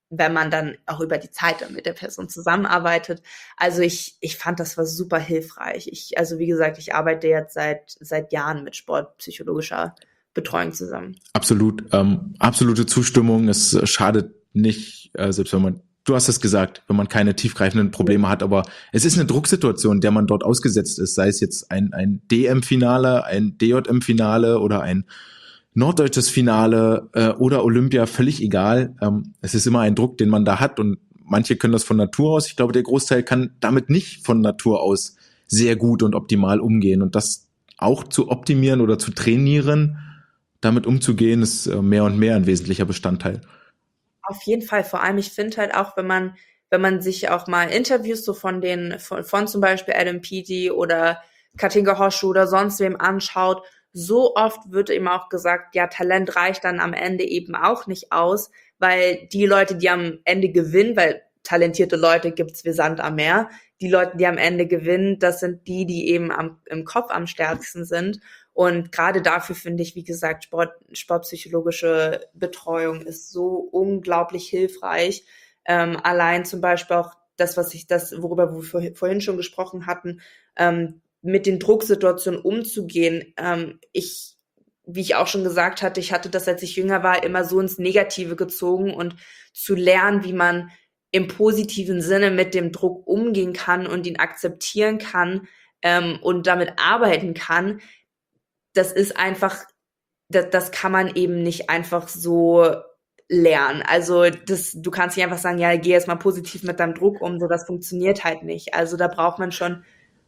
wenn man dann auch über die Zeit dann mit der Person zusammenarbeitet. Also ich, ich fand, das war super hilfreich. Ich, also wie gesagt, ich arbeite jetzt seit, seit Jahren mit sportpsychologischer Betreuung zusammen. Absolut, ähm, absolute Zustimmung. Es schadet nicht, äh, selbst wenn man, du hast es gesagt, wenn man keine tiefgreifenden Probleme hat, aber es ist eine Drucksituation, der man dort ausgesetzt ist, sei es jetzt ein, ein D M-Finale, ein D J M-Finale oder ein norddeutsches Finale äh, oder Olympia, völlig egal. Ähm, es ist immer ein Druck, den man da hat, und manche können das von Natur aus. Ich glaube, der Großteil kann damit nicht von Natur aus sehr gut und optimal umgehen, und das auch zu optimieren oder zu trainieren, damit umzugehen, ist äh, mehr und mehr ein wesentlicher Bestandteil. Auf jeden Fall. Vor allem, ich finde halt auch, wenn man, wenn man sich auch mal Interviews so von den, von, von zum Beispiel Adam Peaty oder Katinka Hosszu oder sonst wem anschaut, so oft wird eben auch gesagt, ja, Talent reicht dann am Ende eben auch nicht aus, weil die Leute, die am Ende gewinnen, weil talentierte Leute gibt's wie Sand am Meer, die Leute, die am Ende gewinnen, das sind die, die eben am, im Kopf am stärksten sind. Und gerade dafür finde ich, wie gesagt, Sport, sportpsychologische Betreuung ist so unglaublich hilfreich. Ähm, allein zum Beispiel auch das, was ich, das, worüber wir vorhin schon gesprochen hatten, ähm, mit den Drucksituationen umzugehen. Ähm, ich, wie ich auch schon gesagt hatte, ich hatte das, als ich jünger war, immer so ins Negative gezogen, und zu lernen, wie man im positiven Sinne mit dem Druck umgehen kann und ihn akzeptieren kann ähm, und damit arbeiten kann, das ist einfach, das, das kann man eben nicht einfach so lernen. Also das, du kannst nicht einfach sagen, ja, geh jetzt mal positiv mit deinem Druck um, so, das funktioniert halt nicht. Also da braucht man schon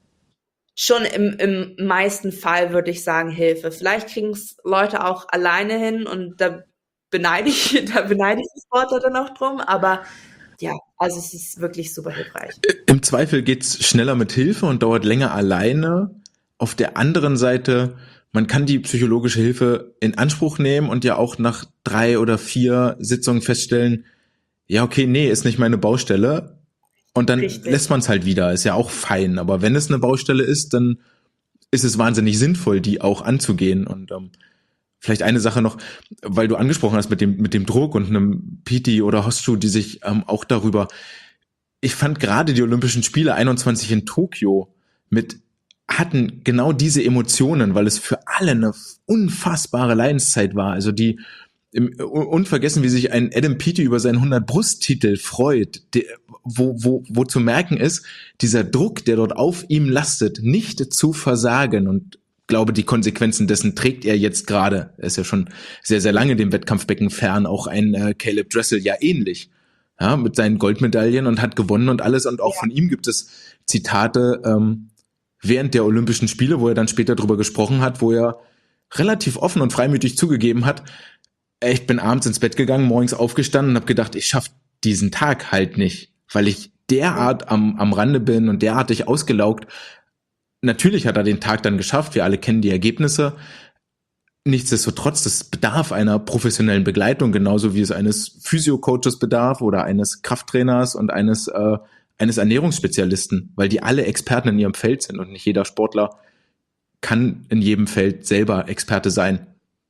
schon im, im meisten Fall, würde ich sagen, Hilfe. Vielleicht kriegen es Leute auch alleine hin, und da beneide ich, da beneide ich die Sportler dann auch drum, aber ja, also es ist wirklich super hilfreich. Im Zweifel geht's schneller mit Hilfe und dauert länger alleine. Auf der anderen Seite, man kann die psychologische Hilfe in Anspruch nehmen und ja auch nach drei oder vier Sitzungen feststellen, ja, okay, nee, ist nicht meine Baustelle. Und dann Richtig. lässt man es halt wieder, ist ja auch fein. Aber wenn es eine Baustelle ist, dann ist es wahnsinnig sinnvoll, die auch anzugehen. Und ähm, vielleicht eine Sache noch, weil du angesprochen hast mit dem mit dem Druck und einem Peaty oder Hosszu, die sich ähm, auch darüber, ich fand gerade die Olympischen Spiele einundzwanzig in Tokio mit hatten genau diese Emotionen, weil es für alle eine unfassbare Leidenszeit war. Also die im, unvergessen, wie sich ein Adam Peaty über seinen hundert Brusttitel freut, der, wo, wo, wo zu merken ist, dieser Druck, der dort auf ihm lastet, nicht zu versagen, und glaube, die Konsequenzen dessen trägt er jetzt gerade. Er ist ja schon sehr, sehr lange dem Wettkampfbecken fern, auch ein äh, Caleb Dressel ja ähnlich, ja, mit seinen Goldmedaillen, und hat gewonnen und alles, und auch ja. Von ihm gibt es Zitate ähm, während der Olympischen Spiele, wo er dann später drüber gesprochen hat, wo er relativ offen und freimütig zugegeben hat, ich bin abends ins Bett gegangen, morgens aufgestanden und habe gedacht, ich schaff diesen Tag halt nicht, weil ich derart am, am Rande bin und derartig ausgelaugt. Natürlich hat er den Tag dann geschafft, wir alle kennen die Ergebnisse. Nichtsdestotrotz, das bedarf einer professionellen Begleitung, genauso wie es eines Physio-Coaches bedarf oder eines Krafttrainers und eines, äh, eines Ernährungsspezialisten, weil die alle Experten in ihrem Feld sind, und nicht jeder Sportler kann in jedem Feld selber Experte sein.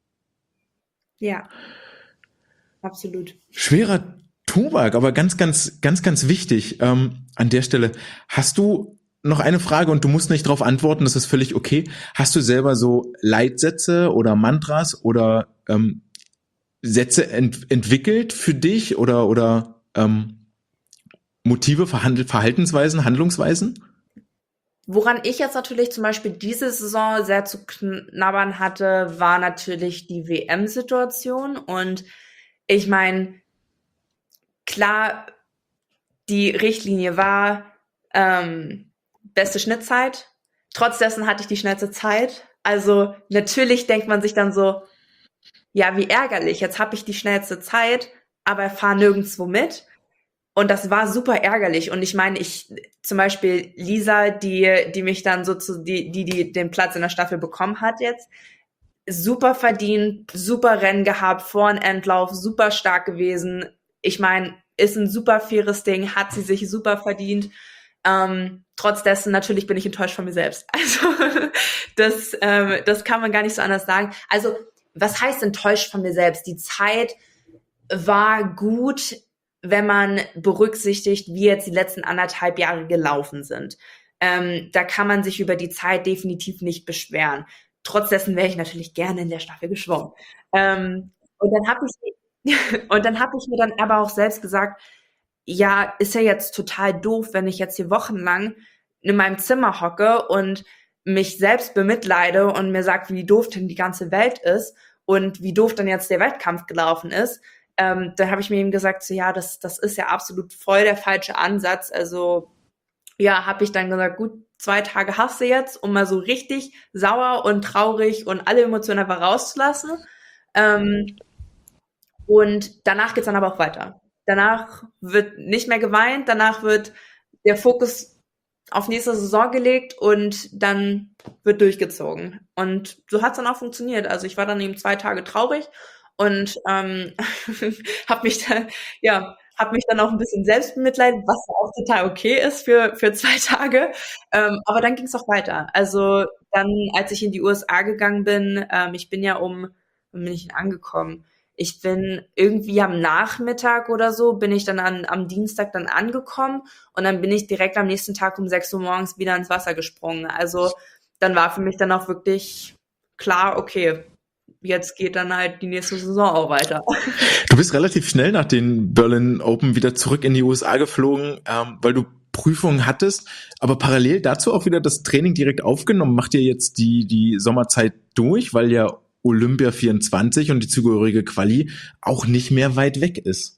Ja, absolut. Schwerer Tobak, aber ganz, ganz, ganz, ganz wichtig ähm, an der Stelle. Hast du noch eine Frage, und du musst nicht darauf antworten, das ist völlig okay. Hast du selber so Leitsätze oder Mantras oder ähm, Sätze ent- entwickelt für dich oder, oder ähm, Motive, Verhandl- Verhaltensweisen, Handlungsweisen? Woran ich jetzt natürlich zum Beispiel diese Saison sehr zu knabbern hatte, war natürlich die W M-Situation. Und ich meine, klar, die Richtlinie war ähm, beste Schnittzeit. Trotz dessen hatte ich die schnellste Zeit. Also natürlich denkt man sich dann so, ja, wie ärgerlich, jetzt habe ich die schnellste Zeit, aber fahre nirgendwo mit. Und das war super ärgerlich. Und ich meine, ich zum Beispiel Lisa, die die mich dann so zu, die die die den Platz in der Staffel bekommen hat jetzt, super verdient, super Rennen gehabt, vor und Endlauf, super stark gewesen. Ich meine, ist ein super faires Ding, hat sie sich super verdient. Ähm, trotz dessen, natürlich bin ich enttäuscht von mir selbst. Also das ähm, das kann man gar nicht so anders sagen. Also was heißt enttäuscht von mir selbst? Die Zeit war gut. wenn man berücksichtigt, wie jetzt die letzten anderthalb Jahre gelaufen sind. Ähm, da kann man sich über die Zeit definitiv nicht beschweren. Trotz dessen wäre ich natürlich gerne in der Staffel geschwommen. Ähm, und dann habe ich, und dann habe ich mir dann aber auch selbst gesagt, ja, ist ja jetzt total doof, wenn ich jetzt hier wochenlang in meinem Zimmer hocke und mich selbst bemitleide und mir sagt, wie doof denn die ganze Welt ist und wie doof dann jetzt der Wettkampf gelaufen ist. Ähm, dann habe ich mir eben gesagt, so ja, das, das ist ja absolut voll der falsche Ansatz. Also ja, habe ich dann gesagt, gut, zwei Tage hast du jetzt, um mal so richtig sauer und traurig und alle Emotionen einfach rauszulassen. Ähm, und danach geht's dann aber auch weiter. Danach wird nicht mehr geweint, danach wird der Fokus auf nächste Saison gelegt und dann wird durchgezogen. Und so hat's dann auch funktioniert. Also ich war dann eben zwei Tage traurig und ähm, habe mich dann, ja, habe mich dann auch ein bisschen selbst bemitleidet, was auch total okay ist für für zwei Tage. Ähm, aber dann ging's auch weiter. Also dann, als ich in die U S A gegangen bin, ähm, ich bin ja um, wann bin ich denn angekommen? Ich bin irgendwie am Nachmittag oder so, bin ich dann an, am Dienstag dann angekommen und dann bin ich direkt am nächsten Tag um sechs Uhr morgens wieder ins Wasser gesprungen. Also dann war für mich dann auch wirklich klar, okay, jetzt geht dann halt die nächste Saison auch weiter. Du bist relativ schnell nach den Berlin Open wieder zurück in die U S A geflogen, ähm, weil du Prüfungen hattest, aber parallel dazu auch wieder das Training direkt aufgenommen. Macht ihr jetzt die, die Sommerzeit durch, weil ja Olympia vierundzwanzig und die zugehörige Quali auch nicht mehr weit weg ist?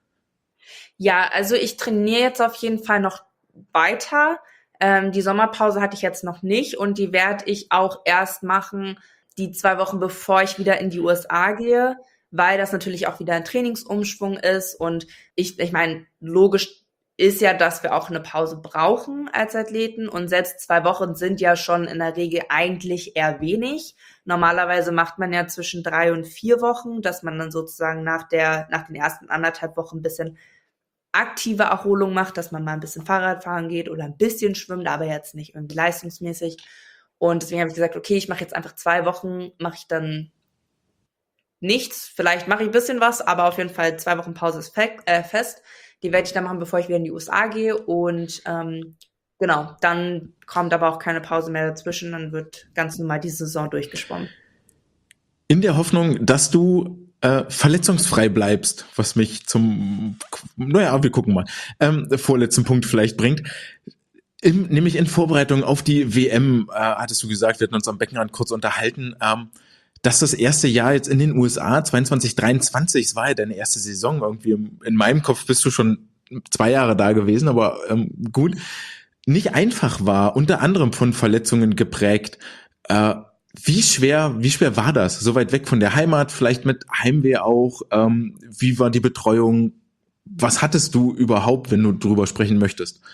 Ja, also ich trainiere jetzt auf jeden Fall noch weiter. Ähm, die Sommerpause hatte ich jetzt noch nicht und die werde ich auch erst machen, die zwei Wochen bevor ich wieder in die U S A gehe, weil das natürlich auch wieder ein Trainingsumschwung ist und ich, ich meine, logisch ist ja, dass wir auch eine Pause brauchen als Athleten und selbst zwei Wochen sind ja schon in der Regel eigentlich eher wenig. Normalerweise macht man ja zwischen drei und vier Wochen, dass man dann sozusagen nach der, nach den ersten anderthalb Wochen ein bisschen aktive Erholung macht, dass man mal ein bisschen Fahrrad fahren geht oder ein bisschen schwimmt, aber jetzt nicht irgendwie leistungsmäßig. Und deswegen habe ich gesagt, okay, ich mache jetzt einfach zwei Wochen, mache ich dann nichts. Vielleicht mache ich ein bisschen was, aber auf jeden Fall zwei Wochen Pause ist fe- äh, fest. Die werde ich dann machen, bevor ich wieder in die U S A gehe. Und ähm, genau, dann kommt aber auch keine Pause mehr dazwischen. Dann wird ganz normal die Saison durchgeschwommen. In der Hoffnung, dass du äh, verletzungsfrei bleibst, was mich zum, naja, wir gucken mal, ähm, vorletzten Punkt vielleicht bringt. Im, nämlich in Vorbereitung auf die W M, äh, hattest du gesagt, wir hatten uns am Beckenrand kurz unterhalten, ähm, dass das erste Jahr jetzt in den U S A, zweiundzwanzig, dreiundzwanzig, es war ja deine erste Saison, irgendwie in meinem Kopf bist du schon zwei Jahre da gewesen, aber ähm, gut, nicht einfach war, unter anderem von Verletzungen geprägt. Äh, wie schwer, wie schwer war das? So weit weg von der Heimat, vielleicht mit Heimweh auch. Ähm, wie war die Betreuung? Was hattest du überhaupt, wenn du drüber sprechen möchtest?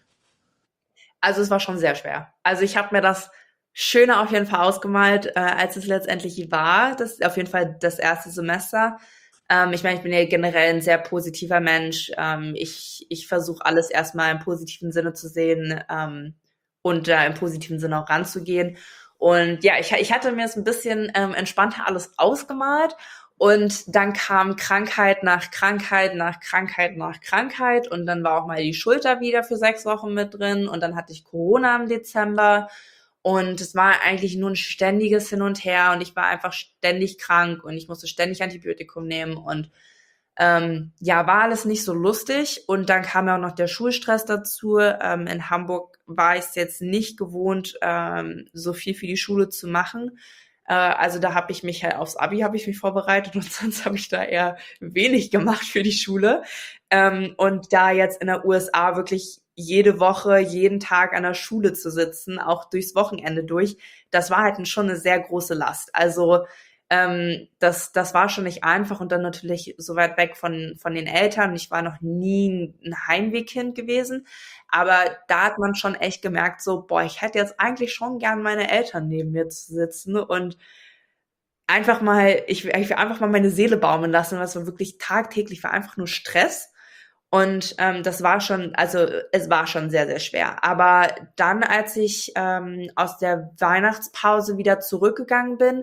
Also es war schon sehr schwer. Also ich habe mir das schöner auf jeden Fall ausgemalt, äh, als es letztendlich war. Das ist auf jeden Fall das erste Semester. Ähm, ich meine, ich bin ja generell ein sehr positiver Mensch. Ähm, ich ich versuche alles erstmal im positiven Sinne zu sehen ähm, und da im positiven Sinne auch ranzugehen. Und ja, ich, ich hatte mir es ein bisschen ähm, entspannter alles ausgemalt. Und dann kam Krankheit nach Krankheit nach Krankheit nach Krankheit und dann war auch mal die Schulter wieder für sechs Wochen mit drin und dann hatte ich Corona im Dezember und es war eigentlich nur ein ständiges Hin und Her und ich war einfach ständig krank und ich musste ständig Antibiotikum nehmen und ähm, ja, war alles nicht so lustig und dann kam ja auch noch der Schulstress dazu. Ähm, in Hamburg war ich es jetzt nicht gewohnt, ähm, so viel für die Schule zu machen. Äh, also da habe ich mich halt aufs Abi habe ich mich vorbereitet und sonst habe ich da eher wenig gemacht für die Schule. Ähm, und da jetzt in der U S A wirklich jede Woche, jeden Tag an der Schule zu sitzen, auch durchs Wochenende durch, das war halt schon eine sehr große Last. Also ähm, das, das war schon nicht einfach und dann natürlich so weit weg von, von den Eltern. Ich war noch nie ein Heimwehkind gewesen, aber da hat man schon echt gemerkt, so, boah, ich hätte jetzt eigentlich schon gern meine Eltern neben mir zu sitzen und einfach mal, ich, ich will einfach mal meine Seele baumeln lassen, was war wirklich tagtäglich war einfach nur Stress. Und ähm, das war schon, also es war schon sehr, sehr schwer. Aber dann, als ich ähm, aus der Weihnachtspause wieder zurückgegangen bin,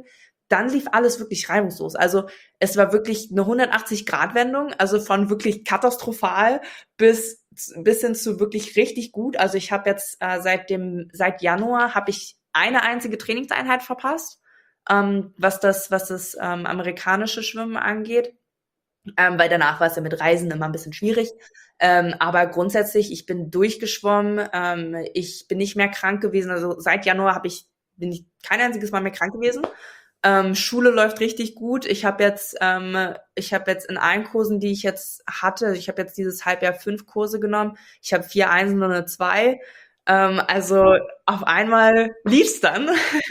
dann lief alles wirklich reibungslos. Also es war wirklich eine hundertachtzig-Grad-Wendung, also von wirklich katastrophal bis bis hin zu wirklich richtig gut. Also ich habe jetzt äh, seit dem seit Januar habe ich eine einzige Trainingseinheit verpasst, ähm, was das was das ähm, amerikanische Schwimmen angeht, ähm, weil danach war es ja mit Reisen immer ein bisschen schwierig. Ähm, aber grundsätzlich, ich bin durchgeschwommen, ähm, ich bin nicht mehr krank gewesen. Also seit Januar habe ich bin ich kein einziges Mal mehr krank gewesen. Ähm, Schule läuft richtig gut. Ich habe jetzt, ähm, ich habe jetzt in allen Kursen, die ich jetzt hatte, ich habe jetzt dieses Halbjahr fünf Kurse genommen. Ich habe vier Einsen und eine Zwei. Ähm, also auf einmal lief's dann.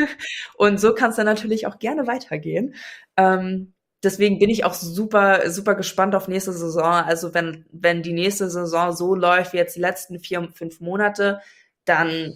Und so kann es dann natürlich auch gerne weitergehen. Ähm, deswegen bin ich auch super, super gespannt auf nächste Saison. Also wenn, wenn die nächste Saison so läuft wie jetzt die letzten vier, fünf Monate, dann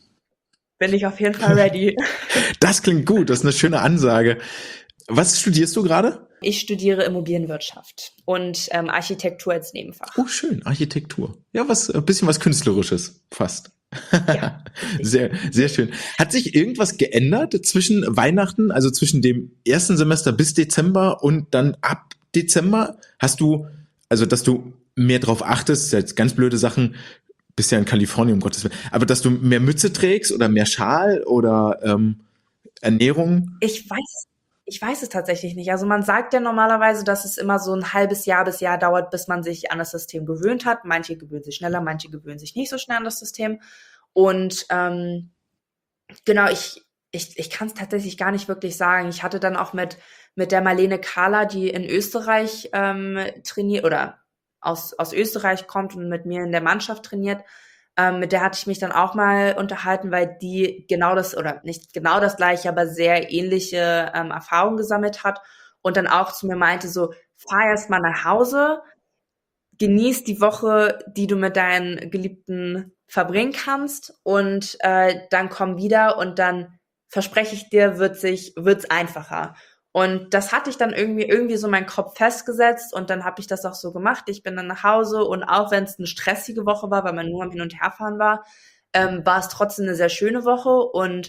bin ich auf jeden Fall ready. Das klingt gut, das ist eine schöne Ansage. Was studierst du gerade? Ich studiere Immobilienwirtschaft und ähm, Architektur als Nebenfach. Oh, schön, Architektur. Ja, was, ein bisschen was Künstlerisches, fast. Ja, richtig. Sehr, sehr schön. Hat sich irgendwas geändert zwischen Weihnachten, also zwischen dem ersten Semester bis Dezember und dann ab Dezember? Hast du, also dass du mehr drauf achtest, jetzt ganz blöde Sachen, bist ja in Kalifornien, um Gottes Willen, aber dass du mehr Mütze trägst oder mehr Schal oder ähm, Ernährung? Ich weiß, ich weiß es tatsächlich nicht. Also man sagt ja normalerweise, dass es immer so ein halbes Jahr bis Jahr dauert, bis man sich an das System gewöhnt hat. Manche gewöhnen sich schneller, manche gewöhnen sich nicht so schnell an das System. Und ähm, genau, ich, ich, ich kann es tatsächlich gar nicht wirklich sagen. Ich hatte dann auch mit, mit der Marlene Kahler, die in Österreich ähm, trainiert oder aus, aus Österreich kommt und mit mir in der Mannschaft trainiert, ähm, mit der hatte ich mich dann auch mal unterhalten, weil die genau das, oder nicht genau das gleiche, aber sehr ähnliche ähm, Erfahrungen gesammelt hat und dann auch zu mir meinte so, fahr erst mal nach Hause, genieß die Woche, die du mit deinen Geliebten verbringen kannst und äh, dann komm wieder und dann verspreche ich dir, wird sich wird's einfacher. Und das hatte ich dann irgendwie irgendwie so meinen Kopf festgesetzt und dann habe ich das auch so gemacht. Ich bin dann nach Hause und auch wenn es eine stressige Woche war, weil man nur am Hin- und Herfahren war, ähm, war es trotzdem eine sehr schöne Woche und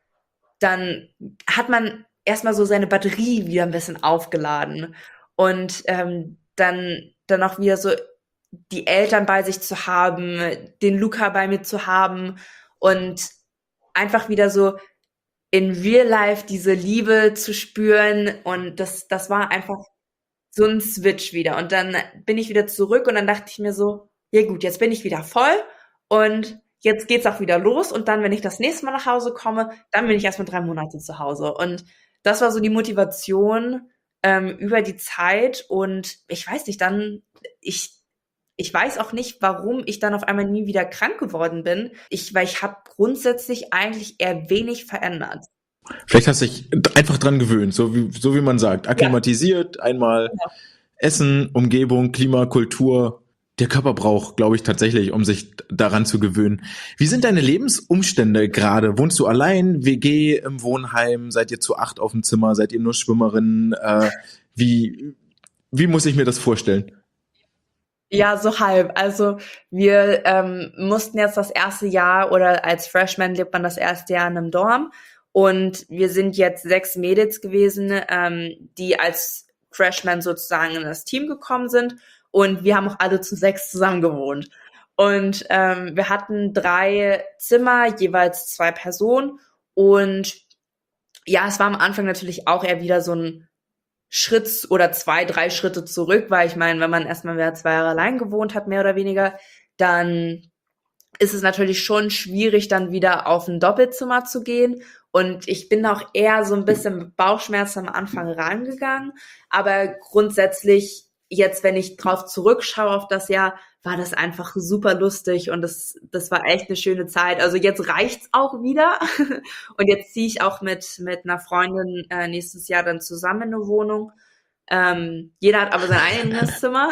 dann hat man erstmal so seine Batterie wieder ein bisschen aufgeladen und ähm, dann dann auch wieder so die Eltern bei sich zu haben, den Luca bei mir zu haben und einfach wieder so in Real Life diese Liebe zu spüren und das das war einfach so ein Switch wieder und dann bin ich wieder zurück und dann dachte ich mir so, ja gut, jetzt bin ich wieder voll und jetzt geht's auch wieder los und dann, wenn ich das nächste Mal nach Hause komme, dann bin ich erst mal drei Monate zu Hause und das war so die Motivation ähm, über die Zeit und ich weiß nicht, dann ich ich weiß auch nicht, warum ich dann auf einmal nie wieder krank geworden bin. Ich, weil ich habe grundsätzlich eigentlich eher wenig verändert. Vielleicht hast du dich einfach dran gewöhnt, so wie, so wie man sagt, Ja, akklimatisiert, einmal genau. Essen, Umgebung, Klima, Kultur. Der Körper braucht, glaube ich, tatsächlich, um sich daran zu gewöhnen. Wie sind deine Lebensumstände gerade? Wohnst du allein, W G im Wohnheim? Seid ihr zu acht auf dem Zimmer? Seid ihr nur Schwimmerinnen? Äh, wie, wie muss ich mir das vorstellen? Ja, so halb. Also wir ähm, mussten jetzt das erste Jahr oder als Freshman lebt man das erste Jahr in einem Dorm und wir sind jetzt sechs Mädels gewesen, ähm, die als Freshmen sozusagen in das Team gekommen sind und wir haben auch alle zu sechs zusammen gewohnt. Und ähm, wir hatten drei Zimmer, jeweils zwei Personen und ja, es war am Anfang natürlich auch eher wieder so ein Schritt oder zwei, drei Schritte zurück, weil ich meine, wenn man erstmal wieder zwei Jahre allein gewohnt hat, mehr oder weniger, dann ist es natürlich schon schwierig, dann wieder auf ein Doppelzimmer zu gehen. Und ich bin auch eher so ein bisschen mit Bauchschmerzen am Anfang rangegangen. Aber grundsätzlich, jetzt, wenn ich drauf zurückschaue auf das Jahr, war das einfach super lustig und das, das war echt eine schöne Zeit. Also jetzt reicht's auch wieder. Und jetzt ziehe ich auch mit, mit einer Freundin äh, nächstes Jahr dann zusammen in eine Wohnung. Ähm, jeder hat aber sein eigenes Zimmer.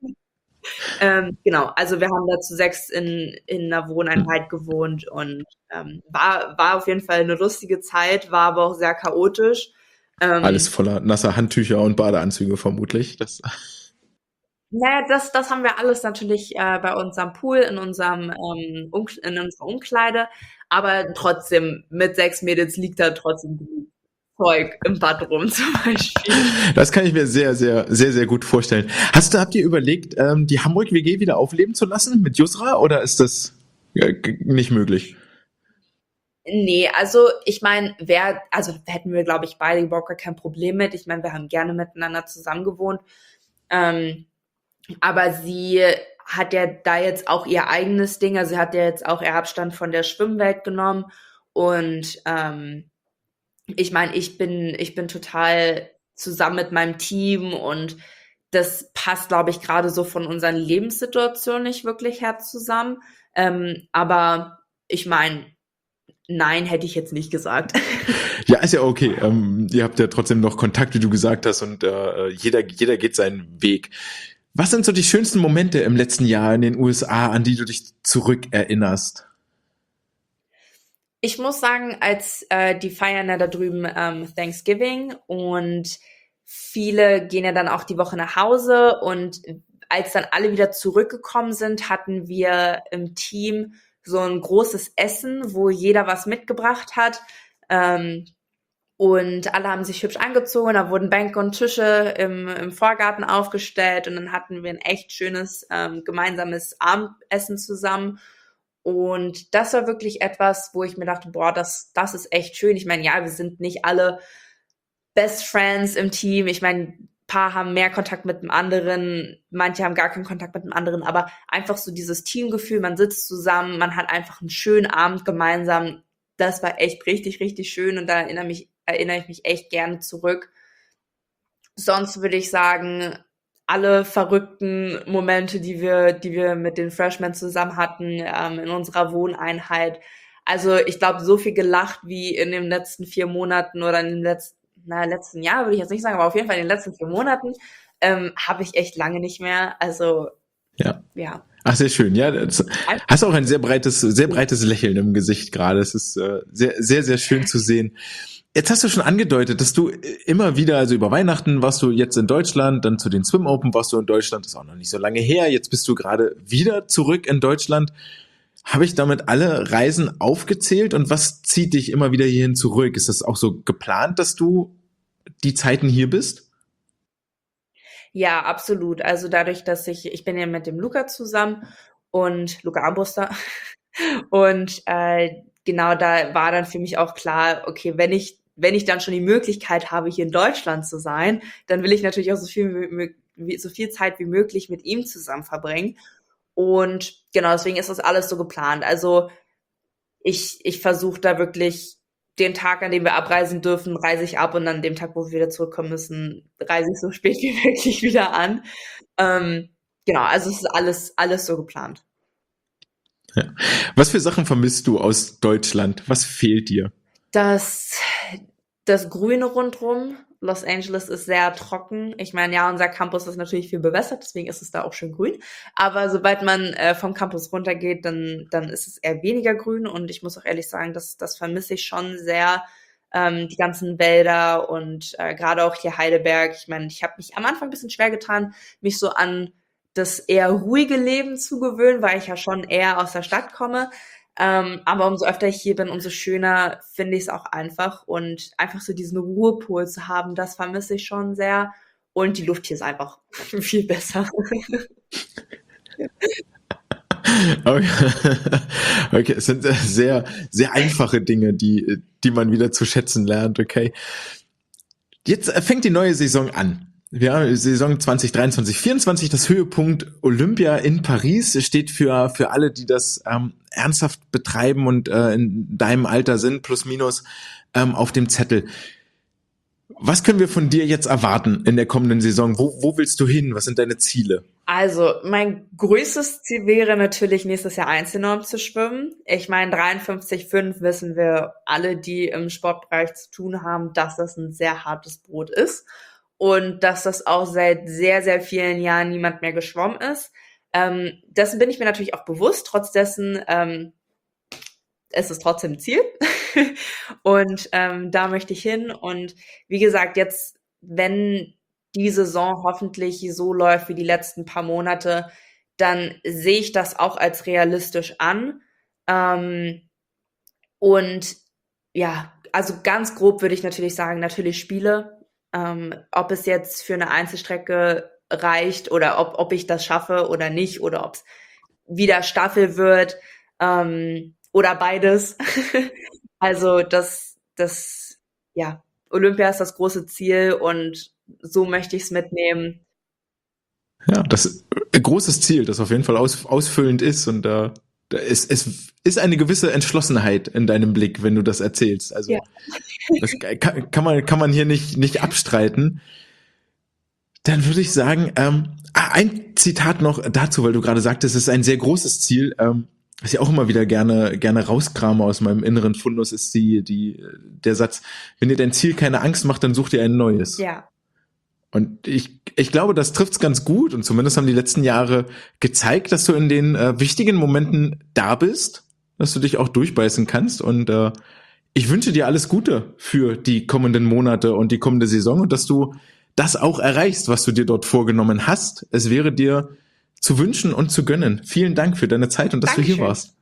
Ähm, genau, also wir haben da zu sechs in, in einer Wohneinheit gewohnt und ähm, war, war auf jeden Fall eine lustige Zeit, war aber auch sehr chaotisch. Alles Ähm, voller nasser Handtücher und Badeanzüge vermutlich. Das, naja, das, das haben wir alles natürlich äh, bei uns am Pool, in unserem ähm, Umk- in unserer Umkleide, aber trotzdem, mit sechs Mädels liegt da trotzdem genug. Zeug im Bad rum zum Beispiel. Das kann ich mir sehr, sehr, sehr, sehr gut vorstellen. Hast du, habt ihr überlegt, ähm, die Hamburg-W G wieder aufleben zu lassen mit Yusra oder ist das äh, nicht möglich? Nee, also ich meine, wer, also hätten wir, glaube ich, beide überhaupt gar kein Problem mit. Ich meine, wir haben gerne miteinander zusammen gewohnt. Ähm, aber sie hat ja da jetzt auch ihr eigenes Ding. Also sie hat ja jetzt auch ihr Abstand von der Schwimmwelt genommen. Und ähm, ich meine, ich bin, ich bin total zusammen mit meinem Team und das passt, glaube ich, gerade so von unseren Lebenssituationen nicht wirklich her zusammen. Ähm, aber ich meine, nein, hätte ich jetzt nicht gesagt. Ja, ist ja okay. Ähm, ihr habt ja trotzdem noch Kontakt, wie du gesagt hast, und äh, jeder, jeder geht seinen Weg. Was sind so die schönsten Momente im letzten Jahr in den U S A, an die du dich zurückerinnerst? Ich muss sagen, als äh, die feiern ja da drüben ähm, Thanksgiving und viele gehen ja dann auch die Woche nach Hause und als dann alle wieder zurückgekommen sind, hatten wir im Team so ein großes Essen, wo jeder was mitgebracht hat. Ähm, und alle haben sich hübsch angezogen, da wurden Bänke und Tische im, im Vorgarten aufgestellt und dann hatten wir ein echt schönes ähm, gemeinsames Abendessen zusammen. Und das war wirklich etwas, wo ich mir dachte, boah, das, das ist echt schön. Ich meine, ja, wir sind nicht alle Best Friends im Team. Ich meine, ein paar haben mehr Kontakt mit dem anderen, manche haben gar keinen Kontakt mit dem anderen, aber einfach so dieses Teamgefühl, man sitzt zusammen, man hat einfach einen schönen Abend gemeinsam. Das war echt richtig, richtig schön und da erinnere mich, erinnere ich mich echt gerne zurück. Sonst würde ich sagen, alle verrückten Momente, die wir, die wir mit den Freshmen zusammen hatten, ähm, in unserer Wohneinheit. Also ich glaube, so viel gelacht wie in den letzten vier Monaten oder in den letzten, na, letzten Jahr würde ich jetzt nicht sagen, aber auf jeden Fall in den letzten vier Monaten ähm, habe ich echt lange nicht mehr. Also Ja. ja. Ach, sehr schön. Ja, das, hast auch ein sehr breites, sehr breites Lächeln im Gesicht gerade. Es ist äh, sehr, sehr, sehr schön zu sehen. Jetzt hast du schon angedeutet, dass du immer wieder, also über Weihnachten warst du jetzt in Deutschland, dann zu den Swim Open warst du in Deutschland, das ist auch noch nicht so lange her. Jetzt bist du gerade wieder zurück in Deutschland. Habe ich damit alle Reisen aufgezählt und was zieht dich immer wieder hierhin zurück? Ist das auch so geplant, dass du die Zeiten hier bist? Ja, absolut. Also dadurch, dass ich, ich bin ja mit dem Luca zusammen und Luca Armbruster und äh, genau da war dann für mich auch klar, okay, wenn ich wenn ich dann schon die Möglichkeit habe, hier in Deutschland zu sein, dann will ich natürlich auch so viel wie, so viel Zeit wie möglich mit ihm zusammen verbringen. Und genau, deswegen ist das alles so geplant. Also ich, ich versuche da wirklich den Tag, an dem wir abreisen dürfen, reise ich ab und dann dem Tag, wo wir wieder zurückkommen müssen, reise ich so spät wie möglich wieder an. Ähm, genau, also es ist alles, alles so geplant. Ja. Was für Sachen vermisst du aus Deutschland? Was fehlt dir? Das, das Grüne rundrum. Los Angeles ist sehr trocken. Ich meine, ja, unser Campus ist natürlich viel bewässert, deswegen ist es da auch schön grün. Aber sobald man äh, vom Campus runtergeht, dann, dann ist es eher weniger grün. Und ich muss auch ehrlich sagen, das, das vermisse ich schon sehr. Ähm, die ganzen Wälder und äh, gerade auch hier Heidelberg. Ich meine, ich habe mich am Anfang ein bisschen schwer getan, mich so an das eher ruhige Leben zu gewöhnen, weil ich ja schon eher aus der Stadt komme. Ähm, aber umso öfter ich hier bin, umso schöner finde ich es auch einfach. Und einfach so diesen Ruhepol zu haben, das vermisse ich schon sehr. Und die Luft hier ist einfach viel besser. Okay, okay, es sind sehr, sehr einfache Dinge, die, die man wieder zu schätzen lernt, okay. Jetzt fängt die neue Saison an. Wir haben Saison zwanzig dreiundzwanzig vierundzwanzig, das Höhepunkt Olympia in Paris steht für für alle, die das ähm, ernsthaft betreiben und äh, in deinem Alter sind, plus minus, ähm, auf dem Zettel. Was können wir von dir jetzt erwarten in der kommenden Saison? Wo, wo willst du hin? Was sind deine Ziele? Also, mein größtes Ziel wäre natürlich, nächstes Jahr Einzelnorm zu schwimmen. Ich meine, dreiundfünfzig Komma fünf wissen wir alle, die im Sportbereich zu tun haben, dass das ein sehr hartes Brot ist. Und dass das auch seit sehr, sehr vielen Jahren niemand mehr geschwommen ist. Ähm, dessen bin ich mir natürlich auch bewusst. Trotz dessen ähm, es ist trotzdem ein Ziel. Und ähm, da möchte ich hin. Und wie gesagt, jetzt, wenn die Saison hoffentlich so läuft wie die letzten paar Monate, dann sehe ich das auch als realistisch an. Ähm, und ja, also ganz grob würde ich natürlich sagen, natürlich Spiele. Ähm, ob es jetzt für eine Einzelstrecke reicht oder ob, ob ich das schaffe oder nicht oder ob es wieder Staffel wird ähm, oder beides. Also das, das, ja, Olympia ist das große Ziel und so möchte ich es mitnehmen. Ja, das ist ein großes Ziel, das auf jeden Fall aus, ausfüllend ist und da, äh, da ist, es ist eine gewisse Entschlossenheit in deinem Blick, wenn du das erzählst. Also Ja. das kann, kann man kann man hier nicht nicht abstreiten. Dann würde ich sagen, ähm, ein Zitat noch dazu, weil du gerade sagtest, es ist ein sehr großes Ziel. Ähm, was ich auch immer wieder gerne gerne rauskrame aus meinem inneren Fundus, ist die die der Satz: Wenn dir dein Ziel keine Angst macht, dann such dir ein neues. Ja. Und ich, ich glaube, das trifft's ganz gut. Und zumindest haben die letzten Jahre gezeigt, dass du in den äh, wichtigen Momenten da bist, dass du dich auch durchbeißen kannst. Und äh, ich wünsche dir alles Gute für die kommenden Monate und die kommende Saison und dass du das auch erreichst, was du dir dort vorgenommen hast. Es wäre dir zu wünschen und zu gönnen. Vielen Dank für deine Zeit und dass Dankeschön. du hier warst.